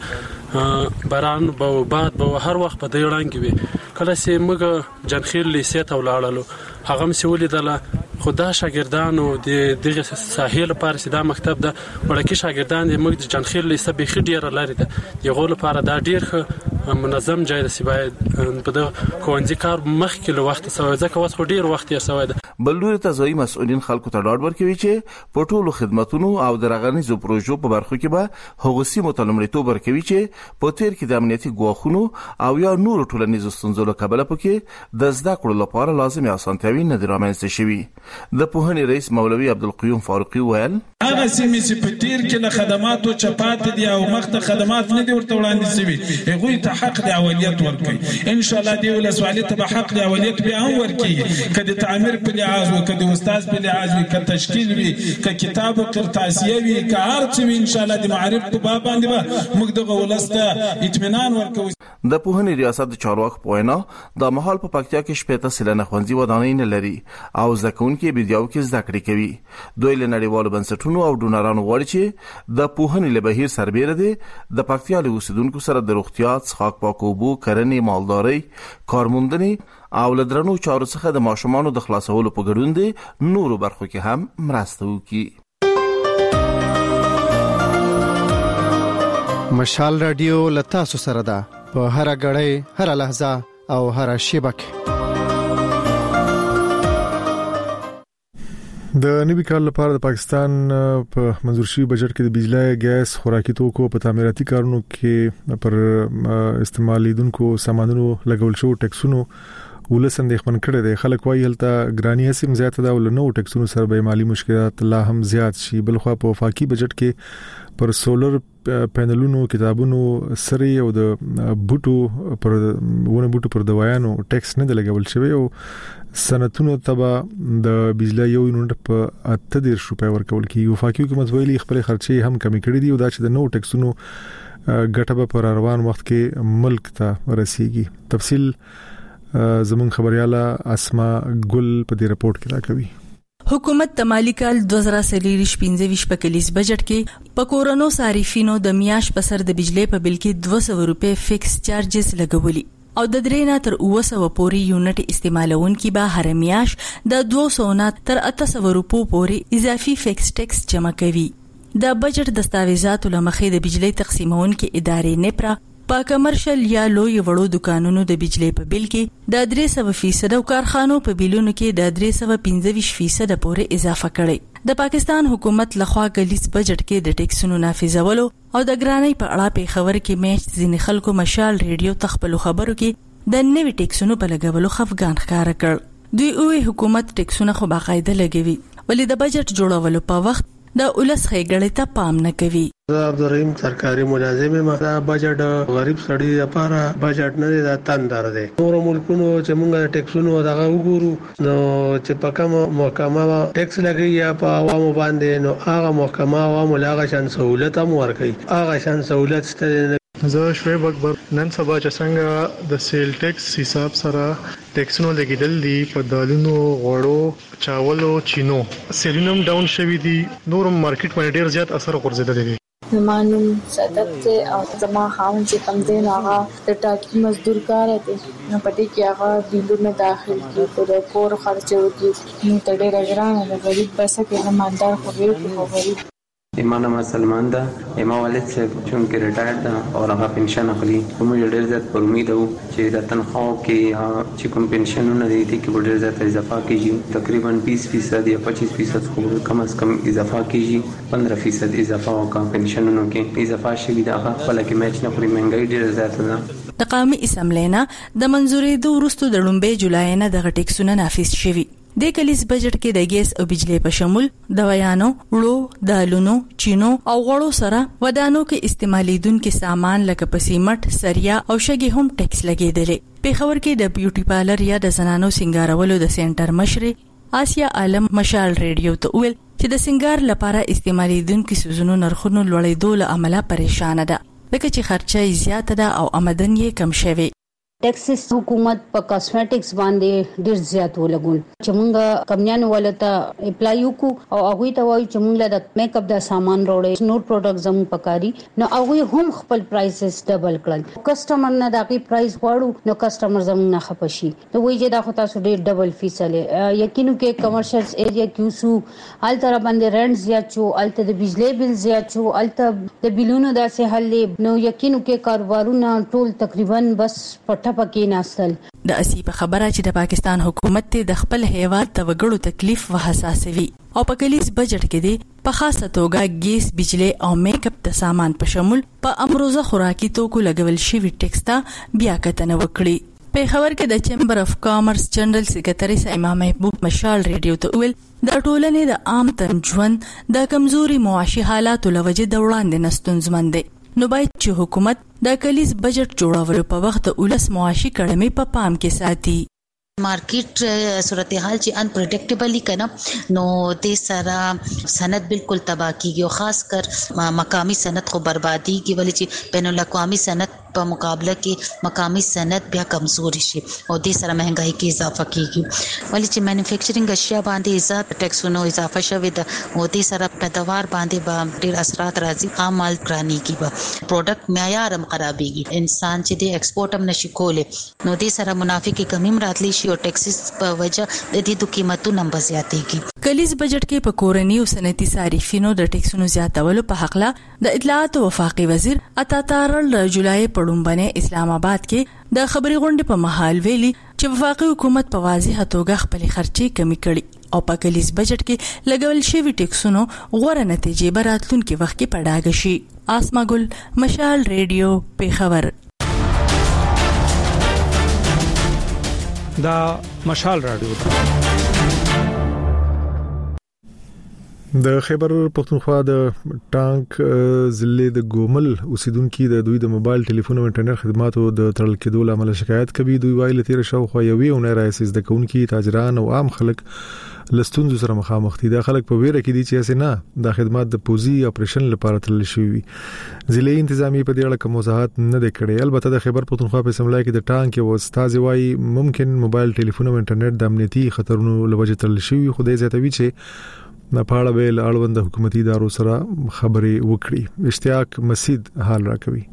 باران به باد به هر وخت په دې وړاندې وي. کله چې موږ جنخیل لیسې ته ولاړلو هغه مې ولیدله خدا شاګردانو د دغه ساحل لپاره چې دا مکتب د وړکې شاګردان د موږ د جنخیل لیسې به خډیر لري ده یغه لپاره دا ډیر منظم ځای د سیبای په د ښوونځي کار مخکې له وخت سوي ځکه اوس ډیر وخت یې سوي ده. بلوري ته ځای مسؤلین خلکو ته ډاډ ورکوي چې په ټولو خدماتونو او د رغنیزو پروژو په برخو کې به هغوسی متلمړیتوب ورکوي چې په تیر کې د امنیتي ګواښونو او یا نور ټولنیزو ستونزو له کبله پکې د زده کړو لپاره لازمي اسانتیاوي نه دي رامنځته شوي. د پوهنې رئیس مولوي عبدالقیوم فاروقي ویل هغه سیمې چې په تیر کې له خدماتو چپات دي او مخته خدمات نه دي ورته وړاندې شوي هغه ته حق د اولیت ورکړي. ان شاء الله دی ولسوالۍ ته به حق د اولیت به هم ورکړي کله تعمیر په لحاظ او کله استاد په لحاظ وي کله تشکیل وي کله کتاب او قرطاسیه وي که هر څه ان شاء الله د معرف په باب باندې به موږ دغه ولسته اطمینان ورکوو. د پوهنې ریاست د چارواکو په وینا د مهال په پکتیا کې 15 سلنه ښوونځي ودانۍ نه لري او ځکهونکي بيدیاو کې زده کړې کوي. دوی له نړیوالو بنسټونو او ډونرانو غواړي چې د پوهنې له بهیر سربېره دي د پکتیا له اوسیدونکو سره د روغتیا، څښاک پاکو اوبو، کرنې، مالدارۍ، کارموندنې او له درنو چارو څخه د ماشومانو د خلاصولو په ګډون دي نورو برخو کې هم مرسته وکړي. مشال رادیو لتاسو سره ده په هر غړې هر لحظه او هر شیبه کې. د نوي کال لپاره د پاکستان په منظور شوی بجټ کې د بجلی، ګیس، خوراکي توکو په تعمیراتي کارونو کې پر استعمالیدونکو سامانونو لګول شو ټیکسونو ولسند اندېښمن کړي دي. خلک وايي هلته ګرانی هسم زیاته ده او نو ټیکسونو سره به مالی مشکلات لا هم زیات شي. بلخو په وفاقي بجټ کې پر سولر پینلونو، کتابونو، سری او د بوټو پر دوايانو ټیکس نه لګول شوی او صنعتونو تبع د بجلی یو یونټ په 38 روپیا ورکول کی. وفاقي حکومت ویلي خپل خرچې هم کمی کړې دي او دا چې د نو ټیکسونو ګټه په روان وخت کې ملک ته رسیږي. تفصیل زمون خبرياله اسما ګل په دې رپورت کې راکوي. حکومت د مالی کال 2023-25 په کلیس بجټ کې په کورونو صارفینو د میاش په سر د بجلی په بل کې 200 روپے فکس چارجز لګولي. او د 3 نه تر 900 پورې یونټ استعمالونکي به هر میاش د 200 نه تر 800 روپو پورې اضافي فکس ټیکس جمع کوي. د بجټ دستاویزاتو لمخې د بجلی تقسیمونکي ادارې نپرا په کمرشل یا لوی وړو دکانونو د بجلی په بل کې د 300% او کارخانو په بیلونو کې د 325% پورې اضافه کړي. د پاکستان حکومت لخوا کلیس بجټ کې د ټیکسونو نافذولو او د ګرانۍ په اړه په خبر کې میچ ځینې خلکو مشال ریډیو تخپل خبرو کې د نوي ټیکسونو په لګولو خفګان ښکار کړ. دوی اوه حکومت ټیکسونه خو باقاعده لګوي ولې د بجټ جوړولو په وخت د اولس خېګړې ته پام نه کوي. عبدالرحیم سرکاري ملازم یم. دا بجټ غریب سړي لپاره بجټ نه دی، دا تندر دی. نور ملکونو چې موږ ټیکسونو دغه وګورو نو چې په کوم محکمه ټیکس لګي یا په عوامو باندې، نو هغه محکمه عوامو لاغه شان سہولت هم ورکوي، هغه شان سہولت ستل. زه شعیب اکبر. نن سبا چې څنګه د سیل ټیکس حساب سره ټیکسونو لګیدل دي په دالونو، غوړو، چاولو، چینو، سیلونم ډاون شوی دي، نور مارکیټ باندې ډیر زیات اثر غورځیدلی دی. زمانم صدق ته او زما خاون چې کم دین هغه د ټاکی مزدور کار دی، نو پټي کې هغه بیلونه داخل کړي، د کور خرچ وکړي، نو ته ډېر ګران د غریب بسه کې نه مالدار خو غریب. ایمان سلمان دا ایما والد سے چونکہ ریٹائرڈ دا اور هغه پنشن اخلي، موږ ډېر زیات پر امید وو چې د تنخواو کې چې کوم پنشنونه دي چې ډېر زیات اضافه کیږي، تقریبا 20% یا 25% خو کم از کم اضافه کیږي، 15% اضافه وکړه پنشنونو کې اضافه شي. دا خپل کې میچ نه پوری مهنګای ډېر زیات ده. د قومي اسمبلی نه د منځوري د وروستو د لومبي جولای نه د ټیکسونه نافذ شوي. د کلیس بجټ کې د ګیس او بجلی په شمول د ویانو، وړو، دالونو، چینو او غوړو سره ودانو کې استعمالیدونکو سامان لکه پسیمټ، سریا او شګي هم ټیکس لګیدل. په خبر کې د بیوټي پارلر یا د زنانو سنگارولو د سنټر مشر آسیا عالم مشال ریډیو ته ویل چې د سنگار لپاره استعمالیدونکو سوزونو نرخونو لوړېدو له امله پریشان ده، لکه چې خرچه زیاته ده او آمدن یې کم شوی. ټیکسس حکومت په کاسمیټکس باندې ډیر زیات ولګول چې موږ کمنیانو ولته اپلای وکړو او هغه ته وایي چې موږ له میک اپ د سامان وروړي، نور پروډکټ زمو پکاري، نو هغه هم خپل پرایسز ډبل کړل. کسٹمر نه دغه پرایس غواړو نو کسٹمر زمو نه خپشي، نو وایي چې دا خو تاسو ډیر ډبل فیصله یقینو کې کمرشل ایریا کې وسو ال تر باندې رنټ زیات شو، الته د بجلی بل زیات شو، الته د بیلونو داسې حل، نو یقینو کې کاروبارونه ټول تقریبا بس پکې ناستل. د اسی په خبره چې د پاکستان حکومت ته د خپل هیواد د وګړو تکلیف وحساسوي او په کلیس بجټ کې دی په خاصه توګه ګیس، بجلی او میک اپ د سامان په شمول په امروزه خوراکي توکو لګول شوی ټیکس ته بیا کتنه وکړي. په خبر کې د چیمبر اف کامرس جنرال سیکریټری امام محبوب مشال ریډیو ته ویل د ټولنې د عام تن ژوند د کمزوري معاشي حالاتو لوجه د وړاندې نستونزمن دی، نو باید چې حکومت د کلیس بجټ جوړولو په وخت د اولس معاشي کړمې په پام کې ساتي. مارکیټ صورتحال چې ان پریډکټیبلی کنه نو د سره سند بالکل تباہ کیږي او خاص کر مقامی سند خو بربادي کی ولې چې بین الاقوامی سند په مقابله کې مقامی سند بیا کمزوري شي او د سره مهنګای کې اضافه کیږي ولې چې مینوفیکچرینګ اشیاء باندې اضافه ټیکسونو اضافه شوی د او د سره پیداوار باندې به ډیر اثرات راځي، خام مال ګرانی کی به پروډکټ معیار هم خرابېږي، انسان چې د ایکسپورټ هم نشي کوله نو د سره منافع کې کمی راتلی شي او ټیکسز په وجه د دې قیمتونو هم زیاتېږي. کلیس بجټ کې په کورنۍ او صنعتي صارفینو د ټیکسونو زیاتولو په حق لا د اطلاعات او وفاقي وزیر عطا جولای پړومبنه اسلام آباد کې د خبري غونډې په محل ویلي چې وفاقي حکومت په واضحه توګه خپل خرچې کمی کړي او په کلیس بجټ کې لګول شوی ټیکسونو غوړه نتیجې براتلونکو وخت کې پړاګ شي. آسما ګل، مشال ریډیو، پیښور. دا مشال رادیو د خیبر پختونخوا د ټانک ضلع د ګومل اوسیدونکو د دوی د موبایل ټلیفون او انټرنیټ خدماتو د تړل کېدو لامل شکایت کوي. دوی وایي لته رشاو خو یوې او نه راځي د کونکو تاجران او عام خلک لستونزو سره مخامخ دي. د خلک په ویره کې دي چې اسنه د خدمات د پوزي اپریشن لپاره تړل شوی. ضلعي انتظامی په دې اړه کوم وضاحت نه دی کړی. البته د خیبر پختونخوا په سملای کې د ټانک او استاد وایي ممکن موبایل ټلیفون او انټرنیټ د امنیتي خطرونو لوجه تړل شوی، خو د زیاتوي چې نه پاړه ویل اړوند حکومتي ادارو سره خبرې وکړي. اشتیاق مسید حال راکوي.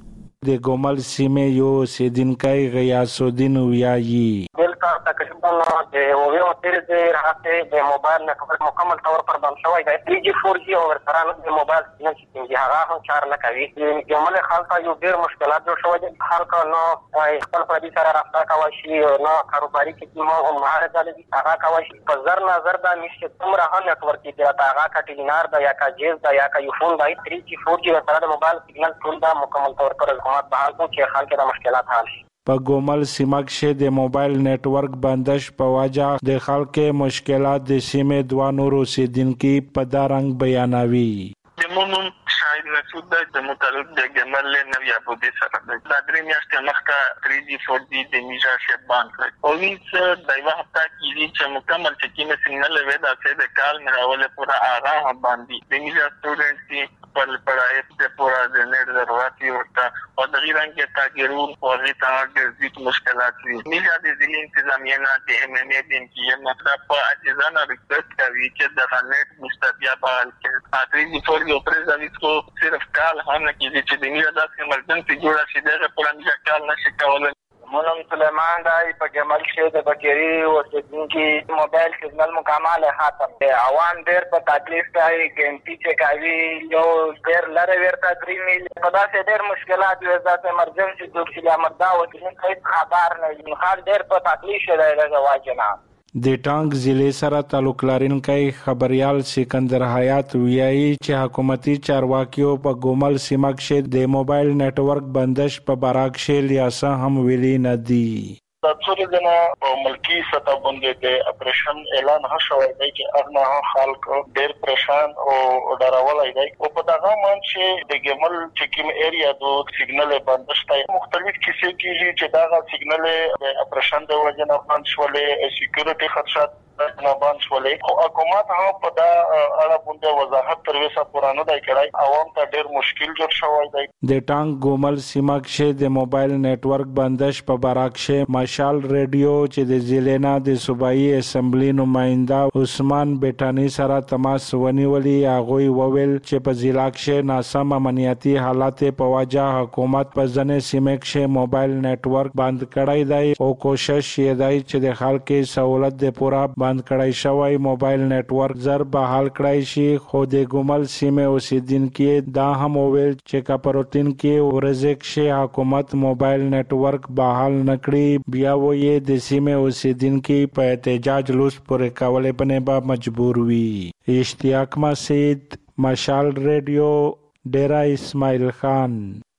د ګومل سیمې یو اوسیدونکی غیاث الدین ویایي دلته تقریبا د اویو تیر د راته د موبایل نتورک مکمل طور پر بند شوی دی 3G 4G او ورسره د موبایل سیګنال چې هغه هم کار نه کوي ګومل خلک یو ډیر مشکلات جوړ شوی دي خلک نو خپل پردي سره رابطه کوي شي نو کاروباري کې مو مهارت لري هغه کوي په زر نظر د نشته تمره هم نتورک دی هغه کټینار دا یا کا جیز دا یا کا یوفون دا 3G 4G ورسره د موبایل سیګنال ټول دا مکمل طور پر حکومت بحال کو چې خلک د مشکلات حل شي په ګومل سیمه کې د موبایل نتورک بندش په وجه د خلکو مشکلات د سیمې دوه نور اوسیدونکو په دارنګ بیانوي زمونږ شاید مسعود د متعلق د ګمل نوی ابودي سره د درې میاشتې مخکې 3G 4G د میجا شپ باندې کړ او هیڅ دایو هفته کې چې مکمل چې کیمه سیګنال ودا چې د کال مراوله پورا آغا باندې د میجا سټوډنټ کی پر پڑھائی سے پورا نیٹ ضرورت ہوتا اور دغیر رنگ کے تاجرون اور ضد مشکلات ہوئی میجا د ضلع انتظامیہ نے DMMA دین کی یہ مطلب پر اجزانہ ریکویسٹ کری کہ د نیٹ مستقبل بحال کړي اخري د فوري اوپریزاویس کو صرف کال هم نه کیږي چې د میجا د ایمرجنسي جوړه شي دغه پلان میجا کال نشي کولای مولم سلیمان دای په جمال کې د بکری او سدونکي موبایل سیګنال مکمل ختم دی عوام ډېر په تکلیف دی ګنتی چې کوي یو ډېر لره ورته 3 میل په داسې ډېر مشکلات وي ځکه ایمرجنسي د چې امردا او چې خبر نه وي خال ډېر په تکلیف دی لږه واجنه د ټانګ ضلع سره تعلق لرونکي خبريال سکندر حیات ویایي چې حکومتي چارواکیو په ګومل سیمه کې د موبایل نتورک بندش په براک شیل یا څه هم ویلي نه دي د څوري دنه په ملکی سطح باندې د اپریشن اعلان شوی دی چې هغه خلک ډېر پریشان او ډارولای دی او په دغه مان چې د ګمل چکیم ایریا د سیګنال بندش ته مختلف کیسې کیږي چې دا سیګنال د اپریشن د وجنه باندې شولې سکیورټي خدشات نه باندې شولې او حکومت هم په دا اړه باندې وضاحت تر وسه پرانه دی کړای عوام ته ډېر مشکل جوړ شوی دی د ټانګ ګومل سیمه کې د موبایل نتورک بندش په براکشه مشال ریډیو چې د ضلع د صوبایي اسمبلی نماینده عثمان بیٹانی سره تماس ونیولي هغه وویل چې په ضلع کې ناسم امنیتي حالات په وجه حکومت په ځنې سیمه کې موبایل نتورک بند کړی دی او کوشش یې دی چې د خلکو سہولت د پورا بند کړی شوی موبایل نتورک زر بحال کړی شي خو د ګومل سیمه اوسیدونکو دا هم وویل چې کاپروتین کې ورزک شي حکومت موبایل نتورک بحال نکړي بیا وې د سیمه اوسیدونکو په احتجاج لوس پورې کولې بنه با مجبور وي اشتیاق مسعود مشال ریډیو ډیرا اسماعیل خان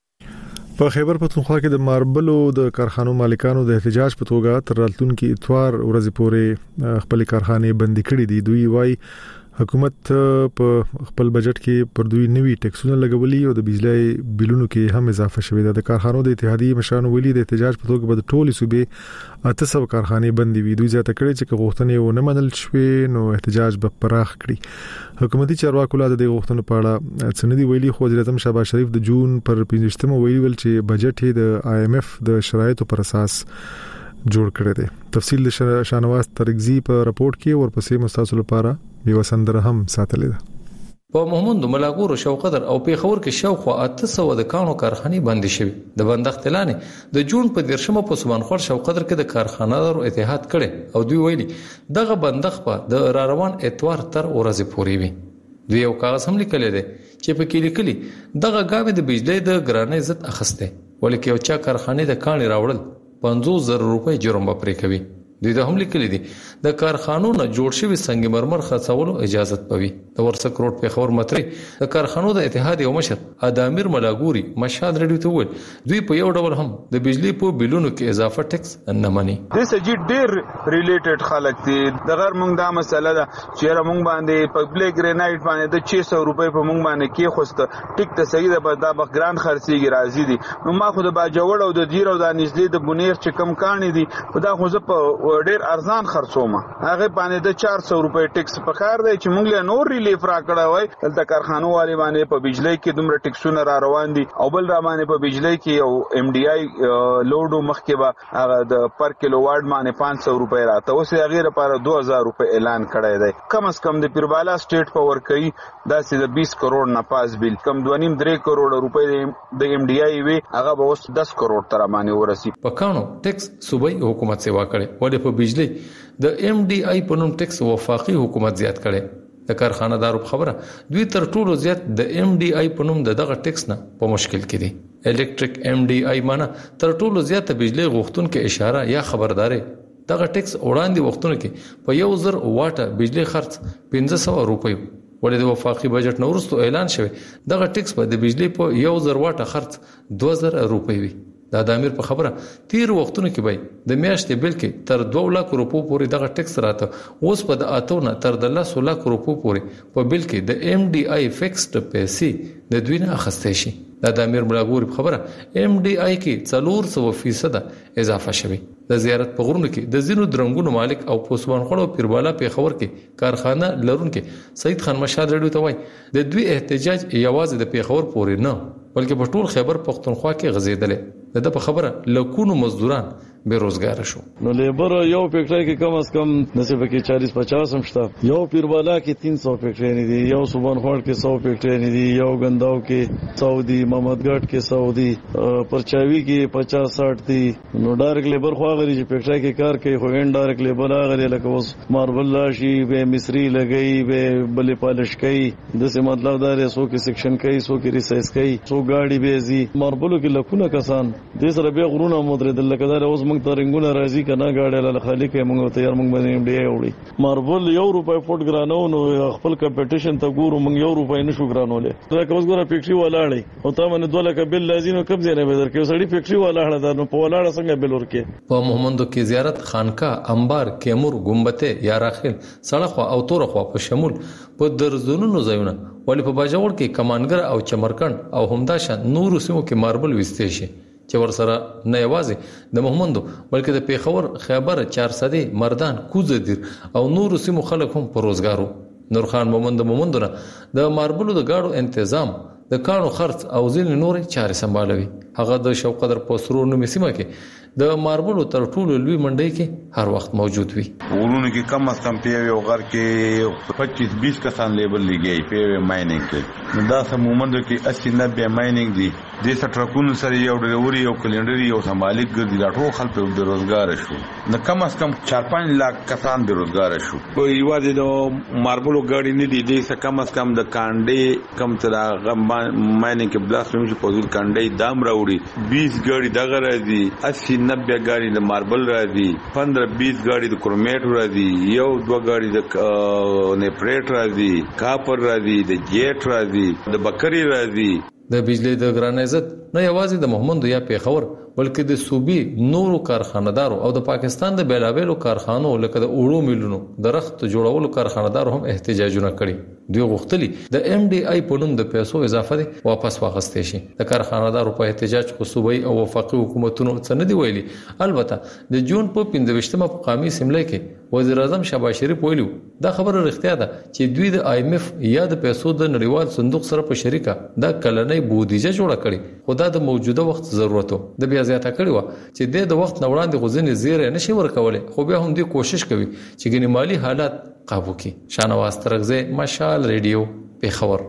په خیبر پختونخوا کې د ماربلو د کارخانو مالکانو د احتجاج په توګه تر راتلونکي اتوار ورځې پورې خپل کارخانه بندي کړې دي دوی وايي حکومت په خپل بجټ کې پر دوی نوي ټیکسونه لګولي او د بجلی بلونو کې هم اضافه شوې ده د کارخانو د اتحادیې مشرانو ویلي د احتجاج په توګه به ټولې صوبې 800 کارخانې بندي وي دوی زیاته کړي چې غوښتنې و نه منل شوې نو احتجاج به پراخ کړي حکومتي چارواکو لا د غوښتنو په اړه څنډي ویلي خو وزیر اعظم شهباز شریف د جون پر 15مه ویل چې بجټ یې د IMF د شرایطو پر اساس جوړ کړی دی تفصیل د شانواز ترغزی په راپورټ کې ورپسې مستاسو لپاره یو سندره هم ساتلې ده په محمد ملاګور شوقدر او پیښور کې شاوخوا 800 د کانو کارخانې بند شوي د بندښت اعلان د جون په 13مه په سبانخور شوقدر کې د کارخانه‌دارو اتحاد کړي او دوی ویلي دغه بندښت په د روان اتوار تر ورځې پورې وي دوی یو کاغذ هم لیکلی دی چې په کې لیکلي دغه گاوې د بجلی د ګرانۍ ضد اخسته ولکه یو چا کارخانې د کاني راوړل 50,000 روپۍ جرم به پرې کوي دوی د هم لیکلي دي د کارخانو نه جوړ شوی سنگ مرمر خرڅولو اجازه پوي د ورسک روډ په خبر متري د کارخانو د اتحاد یو مشر ادامیر ملاګوري مشهد ریډیو ته ویل دوی په یو ډول هم د بجلی په بلونو کې اضافه ټیکس نه مني د سجی ډیر ریلیټډ خلک دي د غیر مونږ دا مسله ده چې مونږ باندې پبلک ګرینایټ باندې د 600 روپۍ په مونږ باندې کې خوسته ټیک ته صحیح ده دا بګران خرڅيږي راځي دي نو ما خو د باجوړ او د دیر او د نږدې د بنیر چې کم کانی دي خدا خو زه په ډیر ارزان خرڅوم هغه باندې د 400 روپۍ ټیکس په کار دی چې موږ له نور ریلیف را کړی وای دلته کارخانو والی باندې په بجلی کې دومره ټیکسونه را روان دي او بل را باندې په بجلی کې یو ام ډي آی لوډو مخکې به هغه د پر کیلو واټ باندې 500 روپۍ راته اوس یې غیر لپاره 2000 روپۍ اعلان کړی دی کم از کم د پیربالا سټیټ په ورکوي داسې د 20 کروڑ نه پاس بیل کم 2.5-3 کروڑ روپۍ د ام ډي آی وی هغه به اوس 10 کروڑ تر باندې ورسی په کانو ټیکس صوبایي حکومت سیوا کړي ولې په بجلی د ام ډي آی په نوم ټیکس وفاقي حکومت زیات کړي د کارخانه‌دارو خبره دوی تر ټولو زیات د ام ډي آی په نوم دغه ټیکس نه په مشکل کې دي الکتریک ام ډي آی معنی تر ټولو زیات بجلی غوښتونکو اشاره یا خبرداري دغه ټیکس وړاندې وختونه کې په 1000 واټه بجلی خرڅ 1500 روپۍ ولې د وفاقي بجټ نو وروسته اعلان شوی دغه ټیکس په د بجلی په 1000 واټه خرڅ 2000 روپۍ وي د امیر په خبره تیر وختونو کې به د میاشتې بل کې تر 2 لک روپو پورې دغه ټیکس راته اوس په د اتونه تر د 10 لک روپو پورې په بل کې د ام ډي آی فکسډ پیسې د دوی نه اخستې شي د امیر بلاګور په خبره ام ډي آی کې 400% اضافه شوی د زیارت په غرونو کې د زینو درنګونو مالک او پوسوان خړو پیربالا په خبر کې کارخانه لرونکو سید خان مشال رډیو ته وای د دوی احتجاج یوازې د پیښور پورې نه بلکې په ټول خیبر پختونخوا کې غزیدل د په خبره لکونو مزدوران بیروزګار شو نو لیبر یو فیکټری کې کم از کم نسبه کې 40-50 هم شته یو پیربالا کې 300 فیکټری نه دي یو سوبان خوړ کې 100 فیکټری نه دي یو غنداو کې 100 دي محمدګټ کې 100 دي پرچاوي کې 50-60 دي نو ډایرک لیبر خو غري چې فیکټری کې کار کوي خو ان ډایرک لیبر غري لکه اوس ماربل راشي به مصری لګي به بلې پالش کوي د څه مطلب دا رې سو کې سیکشن کوي سو کې ریسایز کوي سو گاډي به زی ماربلو کې لکونه کسان د سره به غرونه مدرد لکه دا اوس موږ ترنګونه راځي کنه گاډي له خالق موږ تیار موږ باندې ډي وړي ماربل 1 روپۍ فوټ ګرانو نو خپل کمپټیشن ته ګورو موږ 1 روپۍ نشو ګرانولې دا کوم ګوره فیکټری ولاړې او تا باندې 2 لک بل لازم کم ځای نه بدر کې سړی فیکټری ولاړه دا نو په ولاړه څنګه بل ورکې په محمدو کې زیارت خانقاه انبار کیمور ګمبته یا راخیل سړخوا او تورخوا په شمول په درزونو ځایونه ولې په باجوړ کې کمانګر او چمرکند او همداشا نور سیمو کې ماربل وستې شي چې ورسره نه یوازې د محمدو بلکې د پیښور خیبر 400 مردان کوزدیر او نور سیمو خلک هم په روزګارو نورخان محمدونه د ماربلو د گاډو تنظیم د کانو خرڅ او ځینې نورې چارې سمبالوي هغه د شوقدر پوسرو نو سیمه کې د ماربلو تر ټولو لوی منډي کې هر وخت موجود وي ورونو کې کم از کم په یو غر کې 25-20 کسان لیبل لګي په مایننګ کې دا سمومند کې 80-90 مایننګ دي د سټرکونو سره یو ډریوري یو کلندري یو سمالک ګرځي دا ټول خلک په بیروزګار شو نو کم از کم 4-5 لک کسان بیروزګار شو په یوازې د ماربلو ګاډي نه دي د کم از کم د کانډي کم تر مایننګ کې بلاس روم چې په ځل کانډي دام راوړي 20 ګاډي دغه راځي 80-90 ګاډي د ماربل راځي 15-20 ګاډي د کرومیټ راځي یو 2 ګاډي د نیپریټ راځي کاپر راځي د جیټ راځي د بکری راځي د بجلی د ګرانیزت نه یوازې د محمد یا پیښور بلکې د صوبي نورو کارخانه‌دارو او د پاکستان د بیلابېلو کارخانو لکه د اوړو میلونو درخت جوړولو کارخانه‌دارو هم احتجاجونه کړي دوی غوښتلي د ام ډي آی په نوم د پیسو اضافه دي واپس واخستې شي د کارخانه‌دارو په احتجاج خو صوبي او وفاقي حکومتونو څه نه دی ویلي البته د جون په 15مه په قومي سیملې کې وزیر اعظم شهباز شریف ویلو دا خبره رښتیا ده چې دوی د آی ایم اف یا د پیسو د نړیوال صندوق سره په شریکه د کلنۍ بودیجه جوړه کړي خو دا د موجوده وخت ضرورت د بیا زیاته کړي و چې د وخت نوړاندې غوځنې زیره نشي ورکولې خو بیا هم دوی کوشش کوي چې ګنې مالی حالات قابو کړي شانواز ترغزه مشال ریډیو پیښور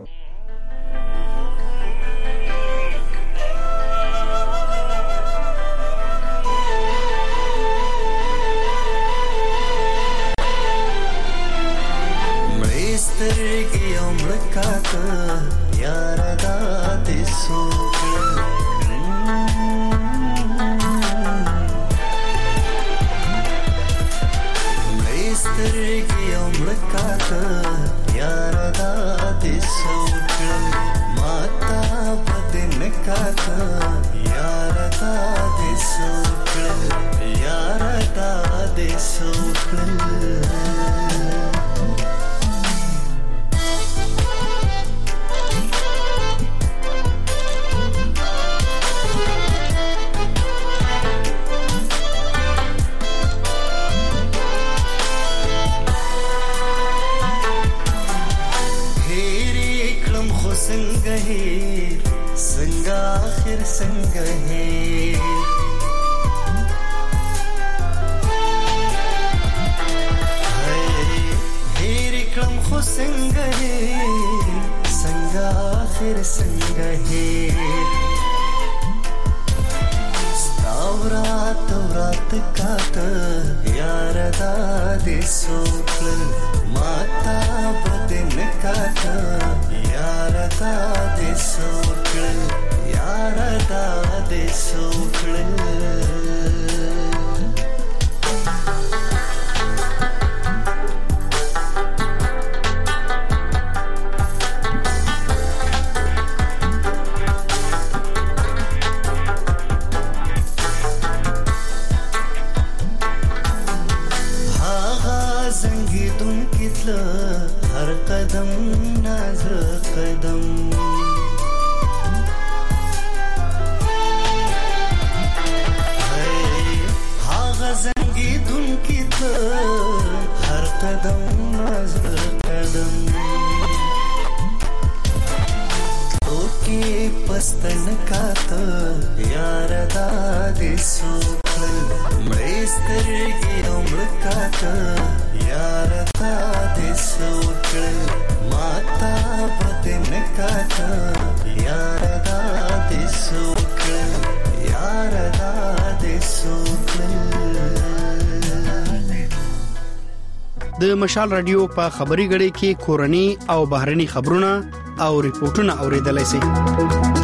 So کاته یار دا دې سوکل ماتا بدن کاته یار دا دې سوکل یار دا دې سوکل हर कदम नाज कदम हाँ जंगी धुन की हर कदम नाज कदम ओके पस्तन का यार दादी सोखल मरेस्तर की उम्र का यार दादी सोखल माता बदन का यार दादी सोखल यार दादी सोखल د مشال رادیو په خبري غړي کې کورني او بهرني خبرونه او ریپورتونه اوریدلای شئ